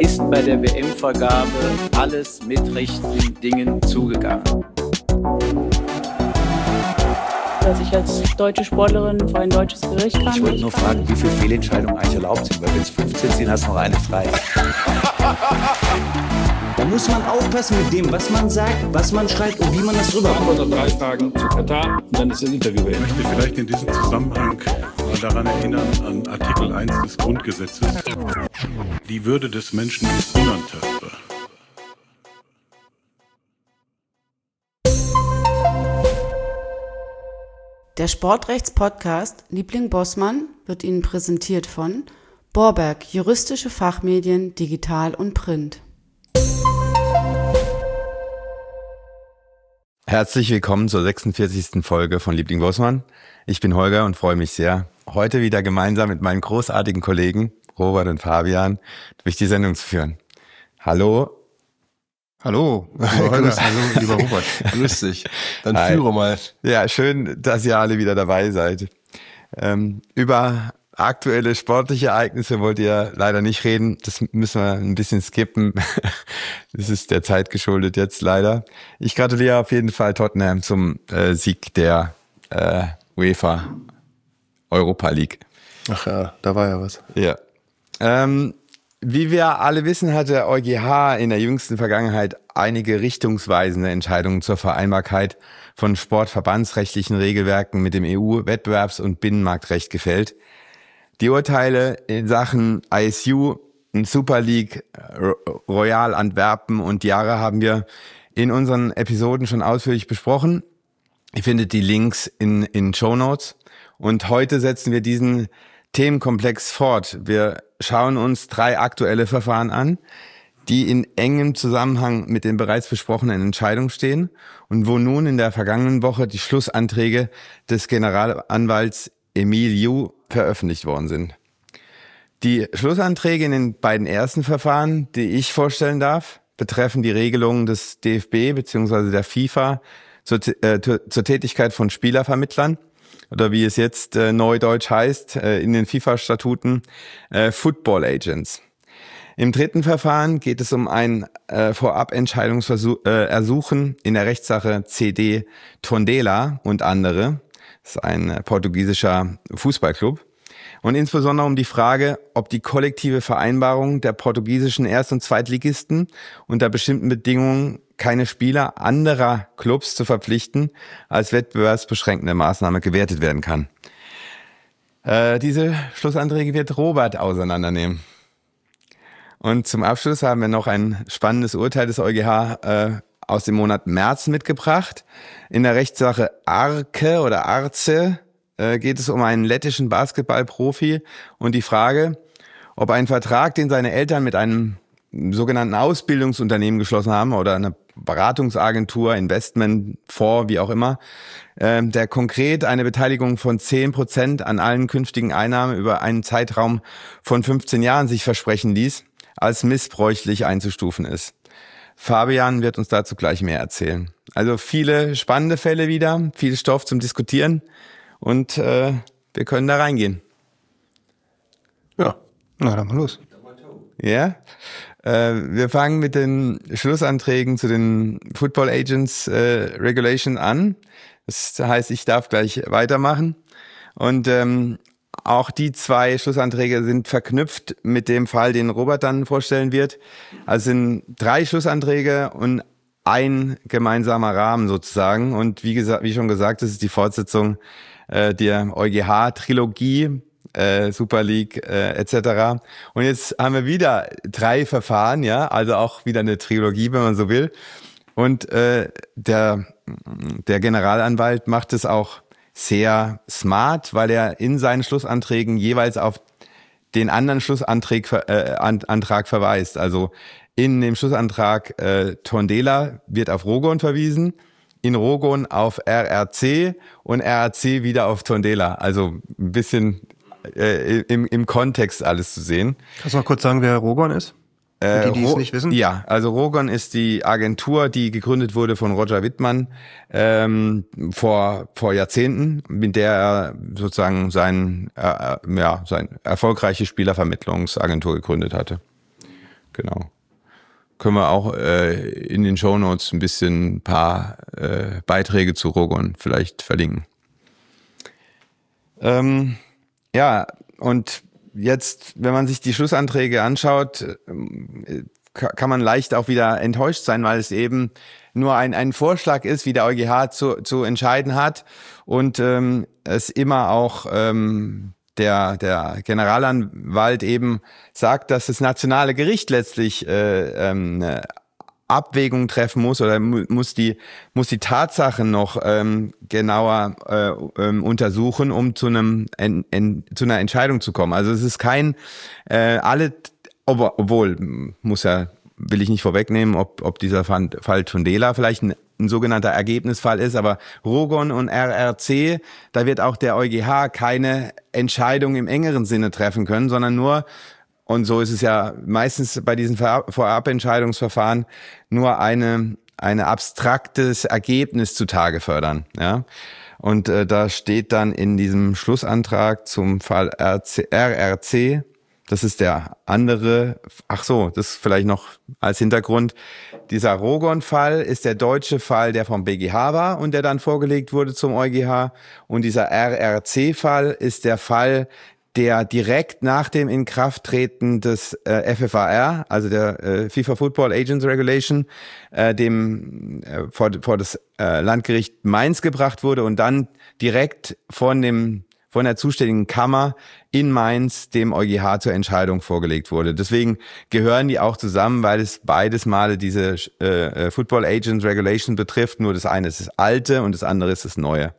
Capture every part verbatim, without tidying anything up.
ist bei der W M-Vergabe alles mit rechten Dingen zugegangen. Dass ich als deutsche Sportlerin vor ein deutsches Gericht kann. Ich wollte nur fragen, wie viele Fehlentscheidungen eigentlich erlaubt sind, weil wenn es fünfzehn sind, hast du noch eine frei. Da muss man aufpassen mit dem, was man sagt, was man schreibt und wie man das rüberkommt. Vor drei Tagen zu Katar und dann ist das Interview beendet. Ich möchte vielleicht in diesem Zusammenhang mal daran erinnern, an Artikel eins des Grundgesetzes. Die Würde des Menschen ist unantastbar. Der Sportrechts-Podcast Liebling Bossmann wird Ihnen präsentiert von Borberg, juristische Fachmedien, digital und print. Herzlich willkommen zur sechsundvierzigsten Folge von Liebling Bossmann. Ich bin Holger und freue mich sehr, heute wieder gemeinsam mit meinen großartigen Kollegen Robert und Fabian durch die Sendung zu führen. Hallo. Hallo, lieber Holger. Hallo, lieber Robert. Grüß dich. Dann Hi. führe mal. Ja, schön, dass ihr alle wieder dabei seid. Ähm, über aktuelle sportliche Ereignisse wollt ihr leider nicht reden. Das müssen wir ein bisschen skippen. Das ist der Zeit geschuldet jetzt leider. Ich gratuliere auf jeden Fall Tottenham zum äh, Sieg der äh, UEFA Europa League. Ach ja, da war ja was. Ja. Ähm, wie wir alle wissen, hat der EuGH in der jüngsten Vergangenheit einige richtungsweisende Entscheidungen zur Vereinbarkeit von sportverbandsrechtlichen Regelwerken mit dem E U-Wettbewerbs- und Binnenmarktrecht gefällt. Die Urteile in Sachen I S U, Super League, Royal Antwerpen und Jahre haben wir in unseren Episoden schon ausführlich besprochen. Ihr findet die Links in, in Shownotes. Und heute setzen wir diesen Themenkomplex fort. Wir schauen uns drei aktuelle Verfahren an, die in engem Zusammenhang mit den bereits besprochenen Entscheidungen stehen und wo nun in der vergangenen Woche die Schlussanträge des Generalanwalts Emil Yu veröffentlicht worden sind. Die Schlussanträge in den beiden ersten Verfahren, die ich vorstellen darf, betreffen die Regelungen des D F B bzw. der FIFA zur, äh, zur Tätigkeit von Spielervermittlern oder wie es jetzt äh, neudeutsch heißt, äh, in den FIFA-Statuten, äh, Football Agents. Im dritten Verfahren geht es um ein äh, Vorabentscheidungsersuchen äh, in der Rechtssache C D Tondela und andere. Das ist ein äh, portugiesischer Fußballclub. Und insbesondere um die Frage, ob die kollektive Vereinbarung der portugiesischen Erst- und Zweitligisten unter bestimmten Bedingungen keine Spieler anderer Clubs zu verpflichten als wettbewerbsbeschränkende Maßnahme gewertet werden kann. Äh, diese Schlussanträge wird Robert auseinandernehmen. Und zum Abschluss haben wir noch ein spannendes Urteil des EuGH äh, aus dem Monat März mitgebracht. In der Rechtssache Arce oder Arce äh, geht es um einen lettischen Basketballprofi und die Frage, ob ein Vertrag, den seine Eltern mit einem sogenannten Ausbildungsunternehmen geschlossen haben oder eine Beratungsagentur, Investmentfonds, wie auch immer, äh, der konkret eine Beteiligung von zehn Prozent an allen künftigen Einnahmen über einen Zeitraum von fünfzehn Jahren sich versprechen ließ, als missbräuchlich einzustufen ist. Fabian wird uns dazu gleich mehr erzählen. Also viele spannende Fälle wieder, viel Stoff zum Diskutieren und äh, wir können da reingehen. Ja, na dann mal los. Ja, äh, wir fangen mit den Schlussanträgen zu den Football Agents äh, Regulation an. Das heißt, ich darf gleich weitermachen. Und ähm, auch die zwei Schlussanträge sind verknüpft mit dem Fall, den Robert dann vorstellen wird. Also sind drei Schlussanträge und ein gemeinsamer Rahmen sozusagen. Und wie gesagt, wie schon gesagt, das ist die Fortsetzung äh, der EuGH-Trilogie, äh, Super League äh, et cetera. Und jetzt haben wir wieder drei Verfahren, ja, also auch wieder eine Trilogie, wenn man so will. Und äh, der der Generalanwalt macht es auch sehr smart, weil er in seinen Schlussanträgen jeweils auf den anderen Schlussantrag äh, Antrag verweist. Also in dem Schlussantrag äh, Tondela wird auf Rogon verwiesen, in Rogon auf R R C und R R C wieder auf Tondela. Also ein bisschen äh, im, im Kontext alles zu sehen. Kannst du noch kurz sagen, wer Rogon ist? Für die, die es nicht wissen? Ja, also Rogon ist die Agentur, die gegründet wurde von Roger Wittmann ähm, vor vor Jahrzehnten, mit der er sozusagen sein äh, ja sein erfolgreiche Spielervermittlungsagentur gegründet hatte. Genau. Können wir auch äh, in den Shownotes ein bisschen ein paar äh, Beiträge zu Rogon vielleicht verlinken. Ähm, ja, und jetzt, wenn man sich die Schlussanträge anschaut, äh, kann man leicht auch wieder enttäuscht sein, weil es eben nur ein, ein Vorschlag ist, wie der EuGH zu, zu entscheiden hat und ähm, es immer auch ähm, der, der Generalanwalt eben sagt, dass das nationale Gericht letztlich äh, ähm, eine Abwägung treffen muss oder mu- muss die muss die Tatsachen noch ähm, genauer äh, ähm, untersuchen, um zu einem en, en, zu einer Entscheidung zu kommen. Also es ist kein äh, alle, ob, obwohl muss ja will ich nicht vorwegnehmen, ob ob dieser Fall, Fall Tondela vielleicht ein, ein sogenannter Ergebnisfall ist, aber Rogon und R R C, da wird auch der EuGH keine Entscheidung im engeren Sinne treffen können, sondern nur, und so ist es ja meistens bei diesen Vorabentscheidungsverfahren, nur eine eine abstraktes Ergebnis zutage fördern, ja. Und äh, da steht dann in diesem Schlussantrag zum Fall R R C, das ist der andere, ach so, das vielleicht noch als Hintergrund, dieser Rogon-Fall ist der deutsche Fall, der vom B G H war und der dann vorgelegt wurde zum EuGH, und dieser R R C-Fall ist der Fall, der direkt nach dem Inkrafttreten des äh, F F A R, also der äh, FIFA Football Agents Regulation, äh, dem äh, vor, vor das äh, Landgericht Mainz gebracht wurde und dann direkt von dem von der zuständigen Kammer in Mainz dem EuGH zur Entscheidung vorgelegt wurde. Deswegen gehören die auch zusammen, weil es beides Male diese äh, Football Agents Regulation betrifft. Nur das eine ist das Alte und das andere ist das Neue.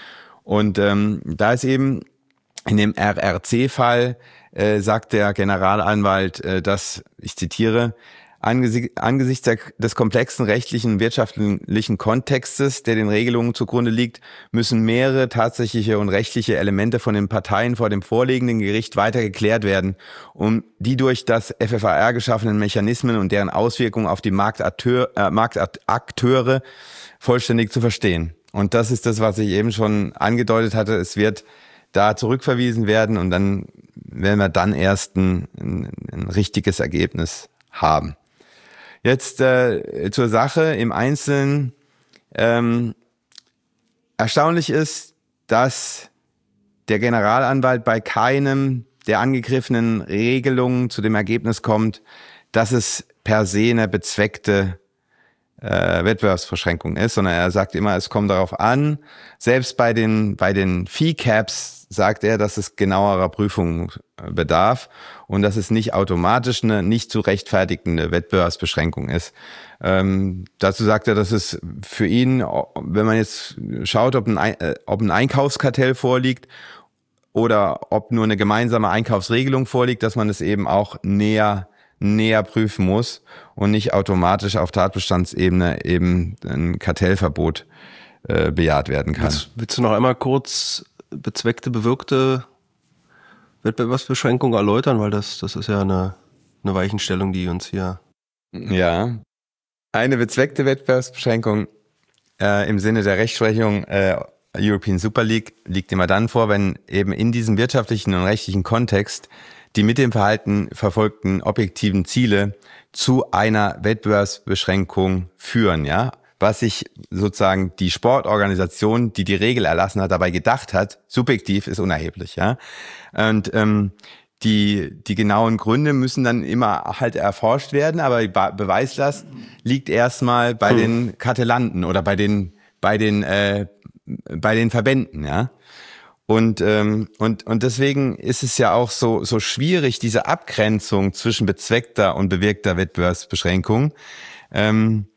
Und ähm, da ist eben in dem R R C-Fall äh, sagt der Generalanwalt, äh, dass, ich zitiere, angesichts, angesichts der, des komplexen rechtlichen und wirtschaftlichen Kontextes, der den Regelungen zugrunde liegt, müssen mehrere tatsächliche und rechtliche Elemente von den Parteien vor dem vorliegenden Gericht weiter geklärt werden, um die durch das F F A R geschaffenen Mechanismen und deren Auswirkungen auf die Marktakteur, äh, Marktakteure vollständig zu verstehen. Und das ist das, was ich eben schon angedeutet hatte. Es wird da zurückverwiesen werden und dann werden wir dann erst ein, ein, ein richtiges Ergebnis haben. Jetzt äh, zur Sache im Einzelnen. Ähm, erstaunlich ist, dass der Generalanwalt bei keinem der angegriffenen Regelungen zu dem Ergebnis kommt, dass es per se eine bezweckte äh, Wettbewerbsbeschränkung ist, sondern er sagt immer, es kommt darauf an. Selbst bei den bei den Fee-Caps sagt er, dass es genauerer Prüfung bedarf und dass es nicht automatisch eine nicht zu rechtfertigende Wettbewerbsbeschränkung ist. Ähm, dazu sagt er, dass es für ihn, wenn man jetzt schaut, ob ein, äh, ob ein Einkaufskartell vorliegt oder ob nur eine gemeinsame Einkaufsregelung vorliegt, dass man es eben auch näher näher prüfen muss und nicht automatisch auf Tatbestandsebene eben ein Kartellverbot äh, bejaht werden kann. Willst, willst du noch einmal kurz bezweckte, bewirkte Wettbewerbsbeschränkung erläutern, weil das das ist ja eine eine Weichenstellung, die uns hier... Ja, eine bezweckte Wettbewerbsbeschränkung äh, im Sinne der Rechtsprechung äh, European Super League liegt immer dann vor, wenn eben in diesem wirtschaftlichen und rechtlichen Kontext die mit dem Verhalten verfolgten objektiven Ziele zu einer Wettbewerbsbeschränkung führen, ja, was sich sozusagen die Sportorganisation, die die Regel erlassen hat, dabei gedacht hat, subjektiv ist unerheblich, ja. Und ähm, die die genauen Gründe müssen dann immer halt erforscht werden, aber die Be- Beweislast liegt erstmal bei hm. den Kartellanten oder bei den bei den äh, bei den Verbänden, ja. Und ähm, und und deswegen ist es ja auch so so schwierig, diese Abgrenzung zwischen bezweckter und bewirkter Wettbewerbsbeschränkung, ähm,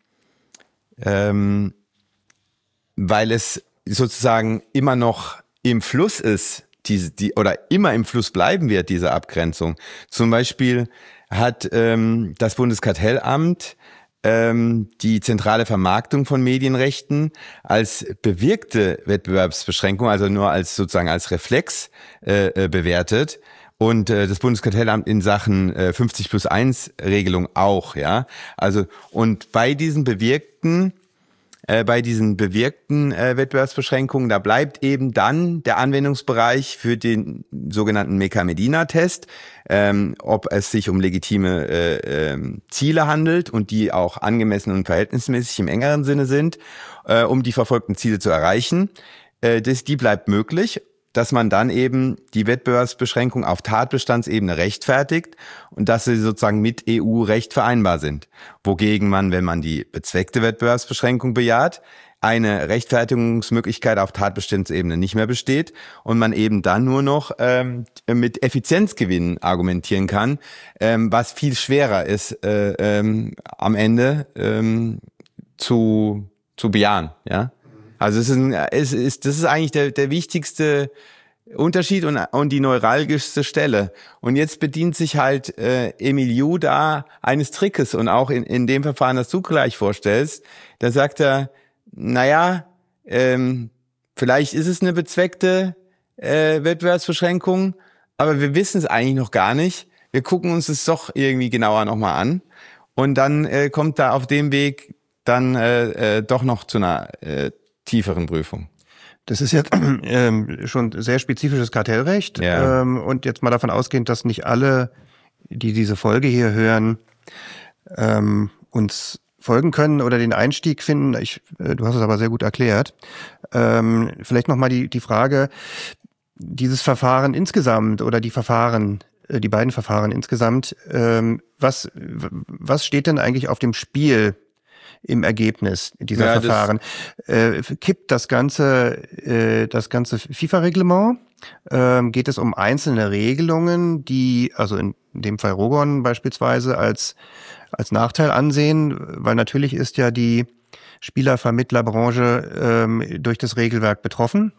ähm, weil es sozusagen immer noch im Fluss ist, diese die oder immer im Fluss bleiben wird, diese Abgrenzung. Zum Beispiel hat ähm, das Bundeskartellamt ähm, die zentrale Vermarktung von Medienrechten als bewirkte Wettbewerbsbeschränkung, also nur als sozusagen als Reflex äh, bewertet, und äh, das Bundeskartellamt in Sachen äh, fünfzig plus eins Regelung auch, ja. Also und bei diesen bewirkten äh, bei diesen bewirkten äh, Wettbewerbsbeschränkungen. Da bleibt eben dann der Anwendungsbereich für den sogenannten Mecca-Medina-Test, ähm, ob es sich um legitime äh, äh, Ziele handelt und die auch angemessen und verhältnismäßig im engeren Sinne sind, äh, um die verfolgten Ziele zu erreichen. Äh, das, die bleibt möglich, dass man dann eben die Wettbewerbsbeschränkung auf Tatbestandsebene rechtfertigt und dass sie sozusagen mit E U-Recht vereinbar sind. Wogegen man, wenn man die bezweckte Wettbewerbsbeschränkung bejaht, eine Rechtfertigungsmöglichkeit auf Tatbestandsebene nicht mehr besteht und man eben dann nur noch ähm, mit Effizienzgewinnen argumentieren kann, ähm, was viel schwerer ist äh, ähm, am Ende ähm, zu zu bejahen, ja. Also es ist, ein, es ist das ist eigentlich der der wichtigste Unterschied und und die neuralgischste Stelle. Und jetzt bedient sich halt äh, Emiliu da eines Trickes und auch in in dem Verfahren, das du gleich vorstellst, da sagt er, naja, ähm, vielleicht ist es eine bezweckte äh, Wettbewerbsbeschränkung, aber wir wissen es eigentlich noch gar nicht. Wir gucken uns es doch irgendwie genauer nochmal an und dann äh, kommt da auf dem Weg dann äh, äh, doch noch zu einer äh, tieferen Prüfung. Das ist jetzt ähm, schon sehr spezifisches Kartellrecht. Ja. Ähm, und jetzt mal davon ausgehend, dass nicht alle, die diese Folge hier hören, ähm, uns folgen können oder den Einstieg finden. Ich, äh, du hast es aber sehr gut erklärt. Ähm, vielleicht nochmal die, die Frage, dieses Verfahren insgesamt oder die Verfahren, äh, die beiden Verfahren insgesamt, ähm, was, was steht denn eigentlich auf dem Spiel im Ergebnis dieser ja, Verfahren? Äh, kippt das ganze, äh, das ganze FIFA-Reglement? Ähm, geht es um einzelne Regelungen, die, also in dem Fall Rogon beispielsweise, als als Nachteil ansehen, weil natürlich ist ja die Spielervermittlerbranche ähm, durch das Regelwerk betroffen,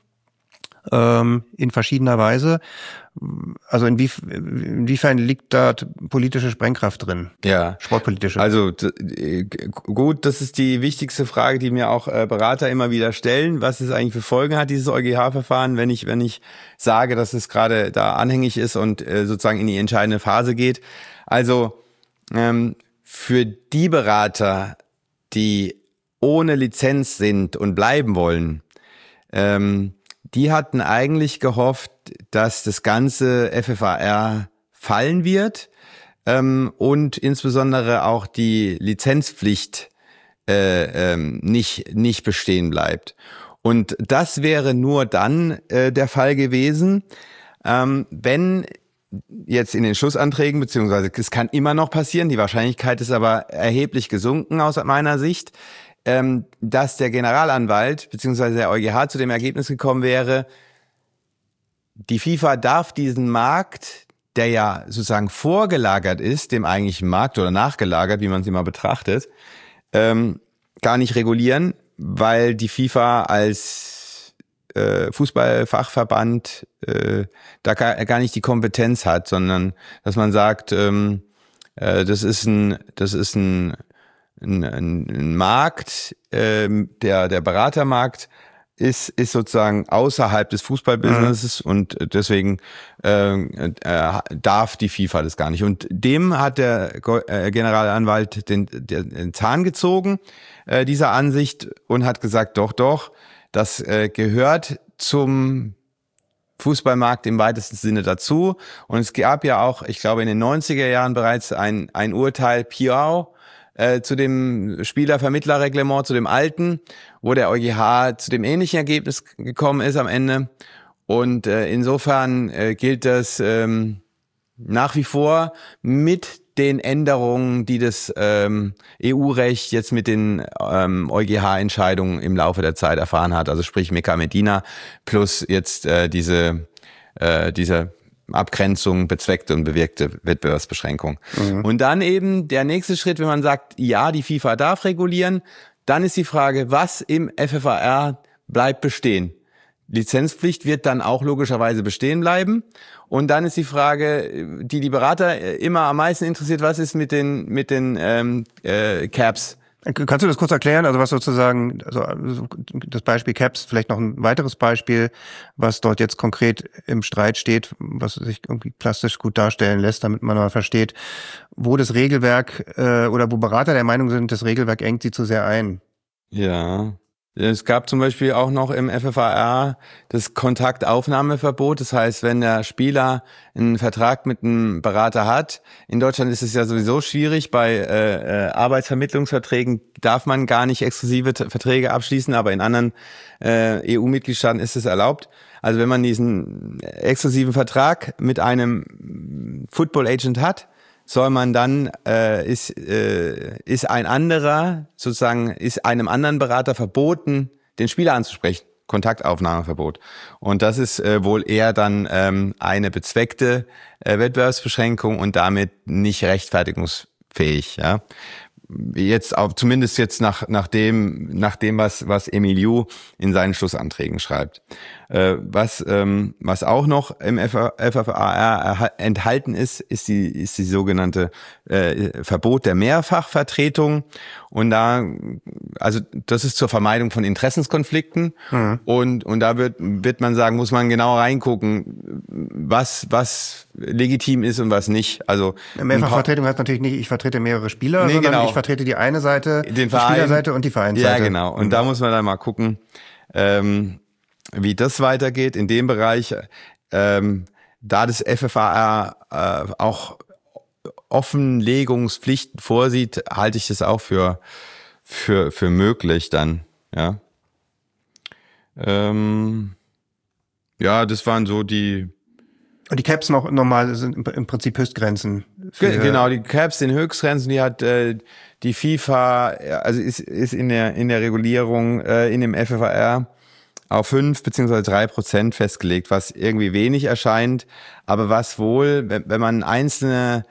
ähm, in verschiedener Weise. Also inwief- inwiefern liegt da politische Sprengkraft drin? Ja, sportpolitische. Also d- gut, das ist die wichtigste Frage, die mir auch äh, Berater immer wieder stellen. Was es eigentlich für Folgen hat, dieses EuGH-Verfahren, wenn ich wenn ich sage, dass es gerade da anhängig ist und äh, sozusagen in die entscheidende Phase geht. Also ähm, für die Berater, die ohne Lizenz sind und bleiben wollen, ähm, die hatten eigentlich gehofft, dass das ganze F F A R fallen wird ähm, und insbesondere auch die Lizenzpflicht äh, ähm, nicht nicht bestehen bleibt. Und das wäre nur dann äh, der Fall gewesen, ähm, wenn jetzt in den Schlussanträgen, beziehungsweise es kann immer noch passieren, die Wahrscheinlichkeit ist aber erheblich gesunken aus meiner Sicht, ähm, dass der Generalanwalt beziehungsweise der EuGH zu dem Ergebnis gekommen wäre, die FIFA darf diesen Markt, der ja sozusagen vorgelagert ist, dem eigentlichen Markt oder nachgelagert, wie man es immer betrachtet, ähm, gar nicht regulieren, weil die FIFA als äh, Fußballfachverband äh, da gar, gar nicht die Kompetenz hat, sondern dass man sagt, ähm, äh, das ist ein, das ist ein, ein, ein Markt, äh, der der Beratermarkt ist ist sozusagen außerhalb des Fußballbusinesses mhm. und deswegen äh, äh, darf die FIFA das gar nicht. Und dem hat der äh, Generalanwalt den, den, den Zahn gezogen, äh, dieser Ansicht, und hat gesagt, doch, doch, das äh, gehört zum Fußballmarkt im weitesten Sinne dazu. Und es gab ja auch, ich glaube, in den neunziger Jahren bereits ein ein Urteil Piau äh, zu dem Spielervermittlerreglement, zu dem alten, wo der EuGH zu dem ähnlichen Ergebnis gekommen ist am Ende. Und äh, insofern äh, gilt das ähm, nach wie vor mit den Änderungen, die das ähm, E U-Recht jetzt mit den ähm, EuGH-Entscheidungen im Laufe der Zeit erfahren hat, also sprich Mecca Medina plus jetzt äh, diese äh, diese Abgrenzung, bezweckte und bewirkte Wettbewerbsbeschränkung. Mhm. Und dann eben der nächste Schritt, wenn man sagt, ja, die FIFA darf regulieren, dann ist die Frage, was im F F A R bleibt bestehen. Lizenzpflicht wird dann auch logischerweise bestehen bleiben. Und dann ist die Frage, die die Berater immer am meisten interessiert, was ist mit den mit den ähm, äh, Caps? Kannst du das kurz erklären? Also was sozusagen, also das Beispiel Caps, vielleicht noch ein weiteres Beispiel, was dort jetzt konkret im Streit steht, was sich irgendwie plastisch gut darstellen lässt, damit man mal versteht, wo das Regelwerk äh, oder wo Berater der Meinung sind, das Regelwerk engt sie zu sehr ein. Ja. Es gab zum Beispiel auch noch im F F A R das Kontaktaufnahmeverbot. Das heißt, wenn der Spieler einen Vertrag mit einem Berater hat, in Deutschland ist es ja sowieso schwierig, bei äh, äh, Arbeitsvermittlungsverträgen darf man gar nicht exklusive T- Verträge abschließen, aber in anderen äh, E U-Mitgliedstaaten ist es erlaubt. Also wenn man diesen exklusiven Vertrag mit einem Football Agent hat, soll man dann, äh, ist, äh, ist ein anderer, sozusagen, ist einem anderen Berater verboten, den Spieler anzusprechen. Kontaktaufnahmeverbot. Und das ist äh, wohl eher dann ähm, eine bezweckte äh, Wettbewerbsbeschränkung und damit nicht rechtfertigungsfähig, ja. Jetzt auch, zumindest jetzt nach, nach dem, nach dem, was, was Emiliu in seinen Schlussanträgen schreibt. Äh, was, ähm, was auch noch im F F A R enthalten ist, ist die, ist die sogenannte äh, Verbot der Mehrfachvertretung. Und da, also das ist zur Vermeidung von Interessenskonflikten. Mhm. Und, und da wird, wird man sagen, muss man genau reingucken, was, was legitim ist und was nicht. Also Mehrfachvertretung heißt natürlich nicht, ich vertrete mehrere Spieler, nee, sondern genau. ich vertrete die eine Seite, den die Verein, Spielerseite und die Vereinsseite. Ja, genau. Und mhm. da muss man dann mal gucken, ähm, wie das weitergeht in dem Bereich. Ähm, da das F F A R äh, auch Offenlegungspflichten vorsieht, halte ich das auch für für für möglich dann. Ja. Ähm, ja, das waren so die. Und die Caps noch normal sind im Prinzip Höchstgrenzen. Ge- genau, die Caps sind Höchstgrenzen, die hat äh, die FIFA, also ist ist in der in der Regulierung äh, in dem F F A R auf fünf beziehungsweise drei Prozent festgelegt, was irgendwie wenig erscheint, aber was wohl, wenn, wenn man einzelne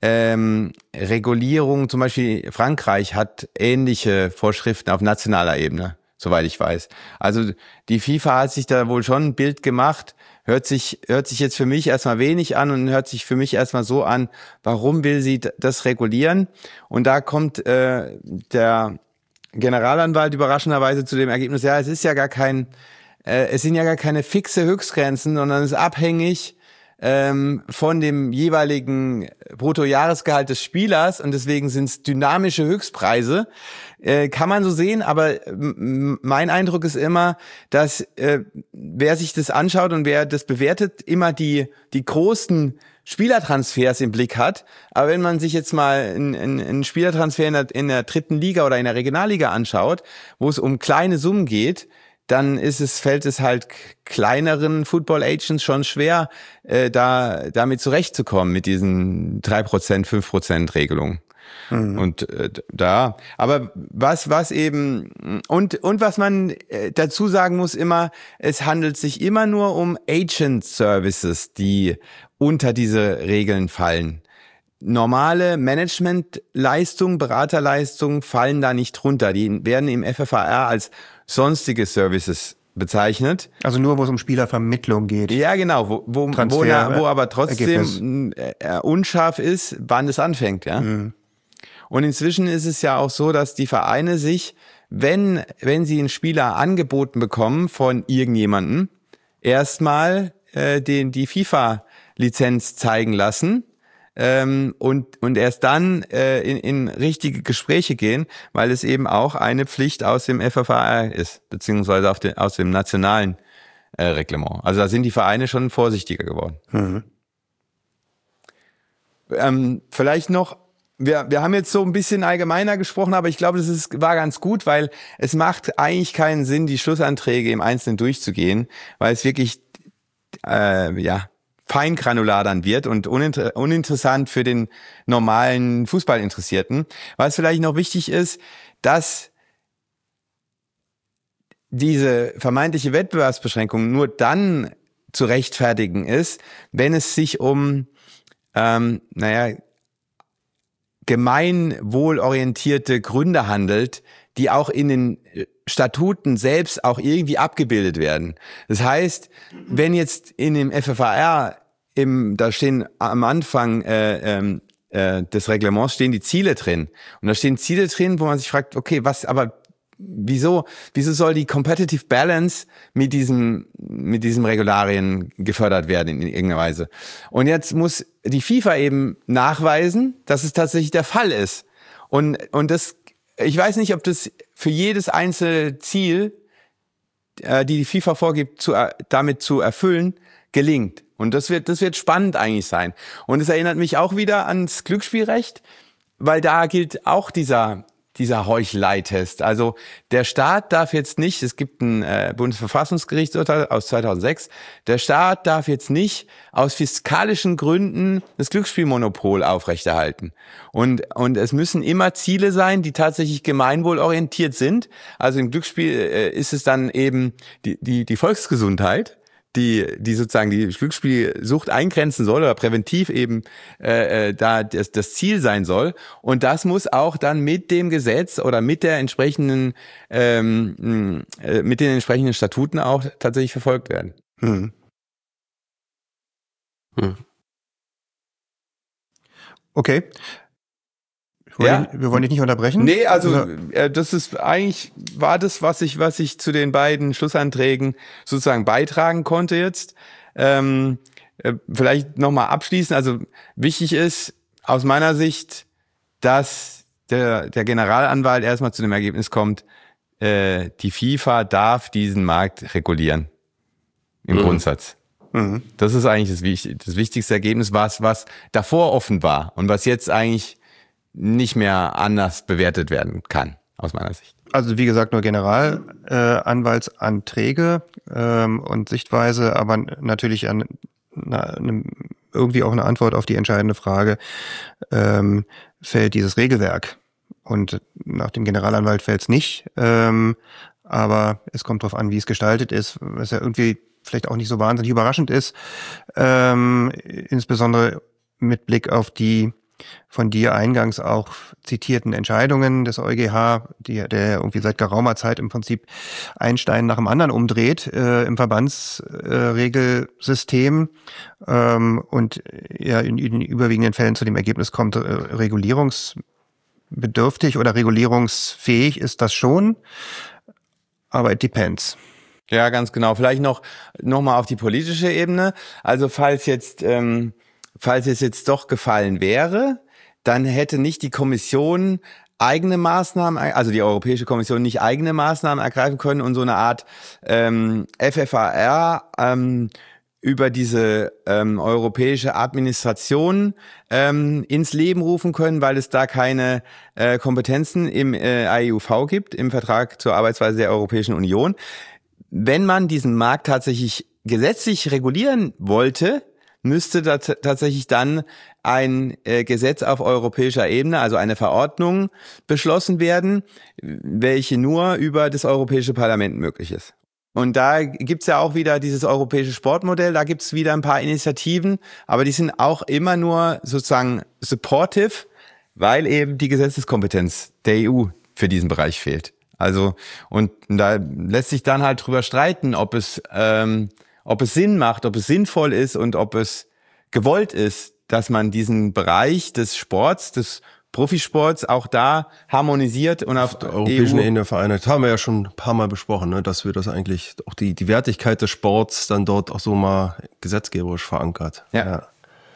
ähm, Regulierungen, zum Beispiel Frankreich hat ähnliche Vorschriften auf nationaler Ebene, soweit ich weiß. Also die FIFA hat sich da wohl schon ein Bild gemacht, hört sich hört sich jetzt für mich erstmal wenig an und hört sich für mich erstmal so an, warum will sie das regulieren? Und da kommt äh, der Generalanwalt überraschenderweise zu dem Ergebnis, ja, es ist ja gar kein, äh, es sind ja gar keine fixe Höchstgrenzen, sondern es ist abhängig ähm, von dem jeweiligen Bruttojahresgehalt des Spielers und deswegen sind es dynamische Höchstpreise. Äh, kann man so sehen, aber m- mein Eindruck ist immer, dass äh, wer sich das anschaut und wer das bewertet, immer die die großen Spielertransfers im Blick hat. Aber wenn man sich jetzt mal einen, einen Spielertransfer in der, in der dritten Liga oder in der Regionalliga anschaut, wo es um kleine Summen geht, dann ist es, fällt es halt kleineren Football Agents schon schwer, äh, da damit zurechtzukommen mit diesen drei Prozent, fünf Prozent Regelungen. Mhm. Und äh, da, aber was was eben und und was man äh, dazu sagen muss immer, es handelt sich immer nur um Agent Services, die unter diese Regeln fallen. Normale Managementleistungen, Beraterleistungen fallen da nicht drunter. Die werden im F F A R als sonstige Services bezeichnet. Also nur, wo es um Spielervermittlung geht. Ja, genau, wo wo, Transfer, wo, na, wo aber trotzdem Ergebnis. äh, unscharf ist, wann es anfängt, ja. Mhm. Und inzwischen ist es ja auch so, dass die Vereine sich, wenn wenn sie einen Spieler angeboten bekommen von irgendjemandem, erstmal äh, den die FIFA-Lizenz zeigen lassen ähm, und und erst dann äh, in, in richtige Gespräche gehen, weil es eben auch eine Pflicht aus dem F F A R ist, beziehungsweise auf den, aus dem nationalen äh, Reglement. Also da sind die Vereine schon vorsichtiger geworden. Mhm. Ähm, vielleicht noch Wir, wir haben jetzt so ein bisschen allgemeiner gesprochen, aber ich glaube, das ist, war ganz gut, weil es macht eigentlich keinen Sinn, die Schlussanträge im Einzelnen durchzugehen, weil es wirklich äh, ja feingranular dann wird und uninter- uninteressant für den normalen Fußballinteressierten. Was vielleicht noch wichtig ist, dass diese vermeintliche Wettbewerbsbeschränkung nur dann zu rechtfertigen ist, wenn es sich um ähm, naja gemeinwohlorientierte Gründe handelt, die auch in den Statuten selbst auch irgendwie abgebildet werden. Das heißt, wenn jetzt in dem F F A R, im, da stehen am Anfang äh, äh, des Reglements stehen die Ziele drin. Und da stehen Ziele drin, wo man sich fragt, okay, was, aber wieso, wieso soll die Competitive Balance mit diesem, mit diesem Regularien gefördert werden in irgendeiner Weise? Und jetzt muss die FIFA eben nachweisen, dass es tatsächlich der Fall ist. Und, und das ich weiß nicht, ob das für jedes einzelne Ziel, äh, die die FIFA vorgibt, zu, äh, damit zu erfüllen, gelingt. Und das wird, das wird spannend eigentlich sein. Und es erinnert mich auch wieder ans Glücksspielrecht, weil da gilt auch dieser, dieser Heuchleitest. Also der Staat darf jetzt nicht, es gibt ein äh, Bundesverfassungsgerichtsurteil aus zweitausendsechs, der Staat darf jetzt nicht aus fiskalischen Gründen das Glücksspielmonopol aufrechterhalten. Und, und es müssen immer Ziele sein, die tatsächlich gemeinwohlorientiert sind. Also im Glücksspiel äh, ist es dann eben die, die, die Volksgesundheit, die die sozusagen die Glücksspielsucht eingrenzen soll oder präventiv eben äh, da das, das Ziel sein soll. Und das muss auch dann mit dem Gesetz oder mit der entsprechenden ähm, äh, mit den entsprechenden Statuten auch tatsächlich verfolgt werden. Hm. Hm. Okay. Wir wollen, Ja. dich, wir wollen dich nicht unterbrechen. Nee, also äh, das ist eigentlich, war das, was ich, was ich zu den beiden Schlussanträgen sozusagen beitragen konnte jetzt. Ähm, äh, vielleicht nochmal abschließen. Also wichtig ist aus meiner Sicht, dass der, der Generalanwalt erstmal zu dem Ergebnis kommt, äh, die FIFA darf diesen Markt regulieren. Im Mhm. Grundsatz. Mhm. Das ist eigentlich das, wichtig, das wichtigste Ergebnis, was, was davor offen war und was jetzt eigentlich nicht mehr anders bewertet werden kann, aus meiner Sicht. Also wie gesagt, nur Generalanwaltsanträge ähm, und Sichtweise, aber natürlich an, na, eine, irgendwie auch eine Antwort auf die entscheidende Frage, ähm, fällt dieses Regelwerk? Und nach dem Generalanwalt fällt es nicht, ähm, aber es kommt darauf an, wie es gestaltet ist, was ja irgendwie vielleicht auch nicht so wahnsinnig überraschend ist, ähm, insbesondere mit Blick auf die von dir eingangs auch zitierten Entscheidungen des EuGH, die, der irgendwie seit geraumer Zeit im Prinzip einen Stein nach dem anderen umdreht äh, im Verbandsregelsystem äh, ähm, und ja in, in überwiegenden Fällen zu dem Ergebnis kommt, äh, regulierungsbedürftig oder regulierungsfähig ist das schon, aber it depends. Ja, ganz genau. Vielleicht noch noch mal auf die politische Ebene. Also falls jetzt ähm, falls es jetzt doch gefallen wäre, dann hätte nicht die Kommission eigene Maßnahmen, also die Europäische Kommission nicht eigene Maßnahmen ergreifen können und so eine Art ähm, F F A R ähm, über diese ähm, europäische Administration ähm, ins Leben rufen können, weil es da keine äh, Kompetenzen im äh, I U V gibt, im Vertrag zur Arbeitsweise der Europäischen Union. Wenn man diesen Markt tatsächlich gesetzlich regulieren wollte, müsste da t- tatsächlich dann ein äh, Gesetz auf europäischer Ebene, also eine Verordnung, beschlossen werden, welche nur über das Europäische Parlament möglich ist. Und da gibt's ja auch wieder dieses europäische Sportmodell, da gibt's wieder ein paar Initiativen, aber die sind auch immer nur sozusagen supportive, weil eben die Gesetzeskompetenz der E U für diesen Bereich fehlt. Also, und da lässt sich dann halt drüber streiten, ob es ähm, ob es Sinn macht, ob es sinnvoll ist und ob es gewollt ist, dass man diesen Bereich des Sports, des Profisports auch da harmonisiert und auf, auf der europäischen Ebene vereinigt. Haben wir ja schon ein paar Mal besprochen, ne, dass wir das eigentlich, auch die, die Wertigkeit des Sports dann dort auch so mal gesetzgeberisch verankert. Ja. Ja,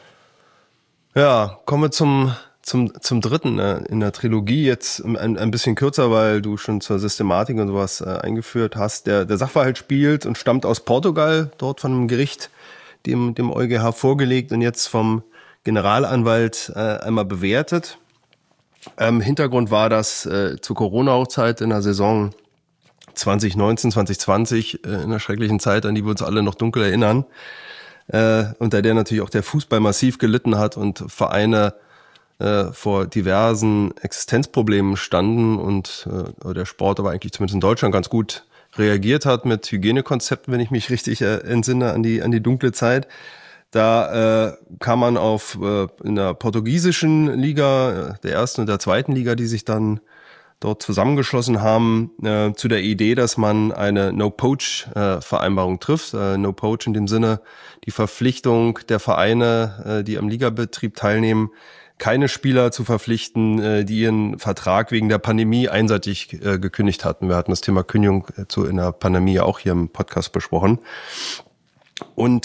ja, kommen wir zum, zum, zum dritten äh, in der Trilogie, jetzt ein, ein bisschen kürzer, weil du schon zur Systematik und sowas äh, eingeführt hast. Der, der Sachverhalt spielt und stammt aus Portugal, dort von einem Gericht, dem, dem EuGH vorgelegt und jetzt vom Generalanwalt äh, einmal bewertet. Ähm, Hintergrund war das äh, zur Corona-Hochzeit in der Saison zwanzig neunzehn, zwanzig zwanzig, äh, in einer schrecklichen Zeit, an die wir uns alle noch dunkel erinnern, äh, unter der natürlich auch der Fußball massiv gelitten hat und Vereine äh, vor diversen Existenzproblemen standen und äh, der Sport aber eigentlich zumindest in Deutschland ganz gut reagiert hat mit Hygienekonzepten, wenn ich mich richtig äh, entsinne an die an die dunkle Zeit. Da äh, kam man auf äh, in der portugiesischen Liga, der ersten und der zweiten Liga, die sich dann dort zusammengeschlossen haben, äh, zu der Idee, dass man eine No-Poach-Vereinbarung äh, trifft. Äh, No-Poach in dem Sinne die Verpflichtung der Vereine, äh, die am Ligabetrieb teilnehmen, keine Spieler zu verpflichten, äh, die ihren Vertrag wegen der Pandemie einseitig äh, gekündigt hatten. Wir hatten das Thema Kündigung äh, zu in der Pandemie auch hier im Podcast besprochen. Und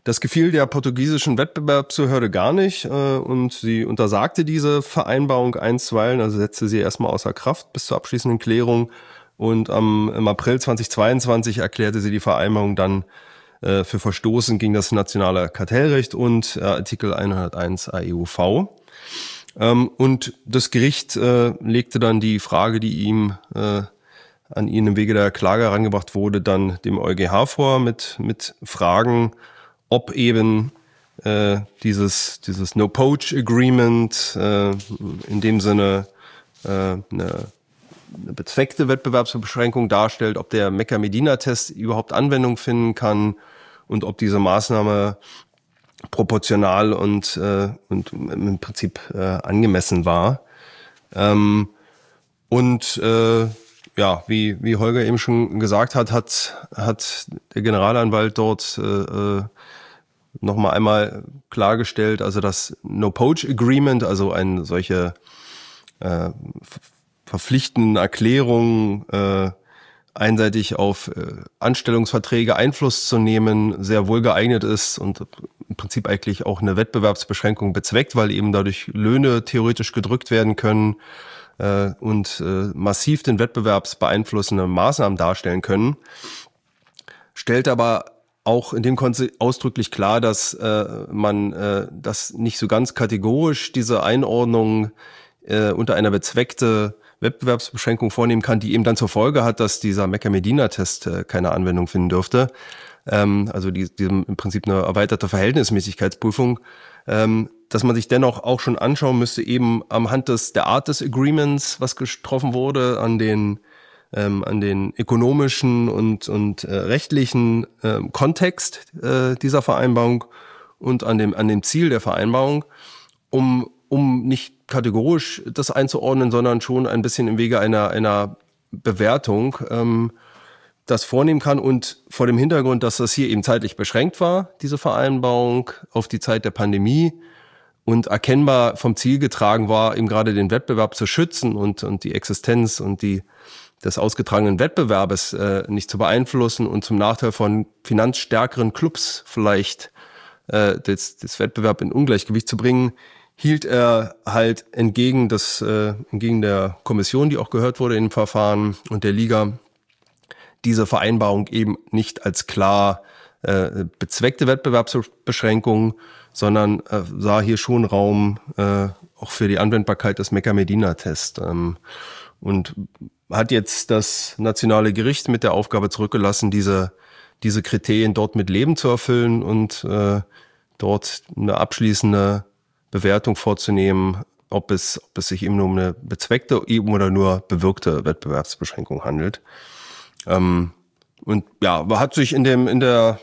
Das gefiel der portugiesischen Wettbewerbsbehörde gar nicht äh, und sie untersagte diese Vereinbarung einstweilen, also setzte sie erstmal außer Kraft bis zur abschließenden Klärung. Und am, im April zweitausendzweiundzwanzig erklärte sie die Vereinbarung dann äh, für verstoßen gegen das nationale Kartellrecht und äh, Artikel hunderteins A E U V. Ähm, und das Gericht äh, legte dann die Frage, die ihm äh, an ihn im Wege der Klage herangebracht wurde, dann dem EuGH vor mit mit Fragen, ob eben äh, dieses dieses No-Poach-Agreement äh, in dem Sinne äh, eine, eine bezweckte Wettbewerbsbeschränkung darstellt, ob der Mecca-Medina-Test überhaupt Anwendung finden kann und ob diese Maßnahme proportional und äh, und im Prinzip äh, angemessen war. Ähm, und äh, ja, wie wie Holger eben schon gesagt hat, hat hat der Generalanwalt dort äh, noch mal einmal klargestellt, also das No-Poach-Agreement, also eine solche äh, verpflichtenden Erklärungen, äh, einseitig auf äh, Anstellungsverträge Einfluss zu nehmen, sehr wohl geeignet ist und im Prinzip eigentlich auch eine Wettbewerbsbeschränkung bezweckt, weil eben dadurch Löhne theoretisch gedrückt werden können äh, und äh, massiv den wettbewerbsbeeinflussende Maßnahmen darstellen können, stellt aber auch in dem Kontext ausdrücklich klar, dass äh, man äh, das nicht so ganz kategorisch diese Einordnung äh, unter einer bezweckte Wettbewerbsbeschränkung vornehmen kann, die eben dann zur Folge hat, dass dieser Mecca-Medina-Test äh, keine Anwendung finden dürfte. Ähm, also die, die im Prinzip eine erweiterte Verhältnismäßigkeitsprüfung, ähm, dass man sich dennoch auch schon anschauen müsste, eben am Hand des der Art des Agreements, was getroffen wurde, an den ähm, an den ökonomischen und und äh, rechtlichen äh, Kontext äh, dieser Vereinbarung und an dem an dem Ziel der Vereinbarung, um um nicht kategorisch das einzuordnen, sondern schon ein bisschen im Wege einer einer Bewertung ähm, das vornehmen kann und vor dem Hintergrund, dass das hier eben zeitlich beschränkt war, diese Vereinbarung auf die Zeit der Pandemie und erkennbar vom Ziel getragen war, eben gerade den Wettbewerb zu schützen und und die Existenz und die des ausgetragenen Wettbewerbes äh, nicht zu beeinflussen und zum Nachteil von finanzstärkeren Clubs vielleicht äh, das, das Wettbewerb in Ungleichgewicht zu bringen, hielt er halt entgegen des äh, entgegen der Kommission, die auch gehört wurde in dem Verfahren, und der Liga, diese Vereinbarung eben nicht als klar äh, bezweckte Wettbewerbsbeschränkung, sondern äh, sah hier schon Raum äh, auch für die Anwendbarkeit des Mecca-Medina-Tests. Ähm, und hat jetzt das nationale Gericht mit der Aufgabe zurückgelassen, diese diese Kriterien dort mit Leben zu erfüllen und äh, dort eine abschließende Bewertung vorzunehmen, ob es, ob es sich eben nur um eine bezweckte eben oder nur bewirkte Wettbewerbsbeschränkung handelt. Ähm, und ja, man hat sich in dem in der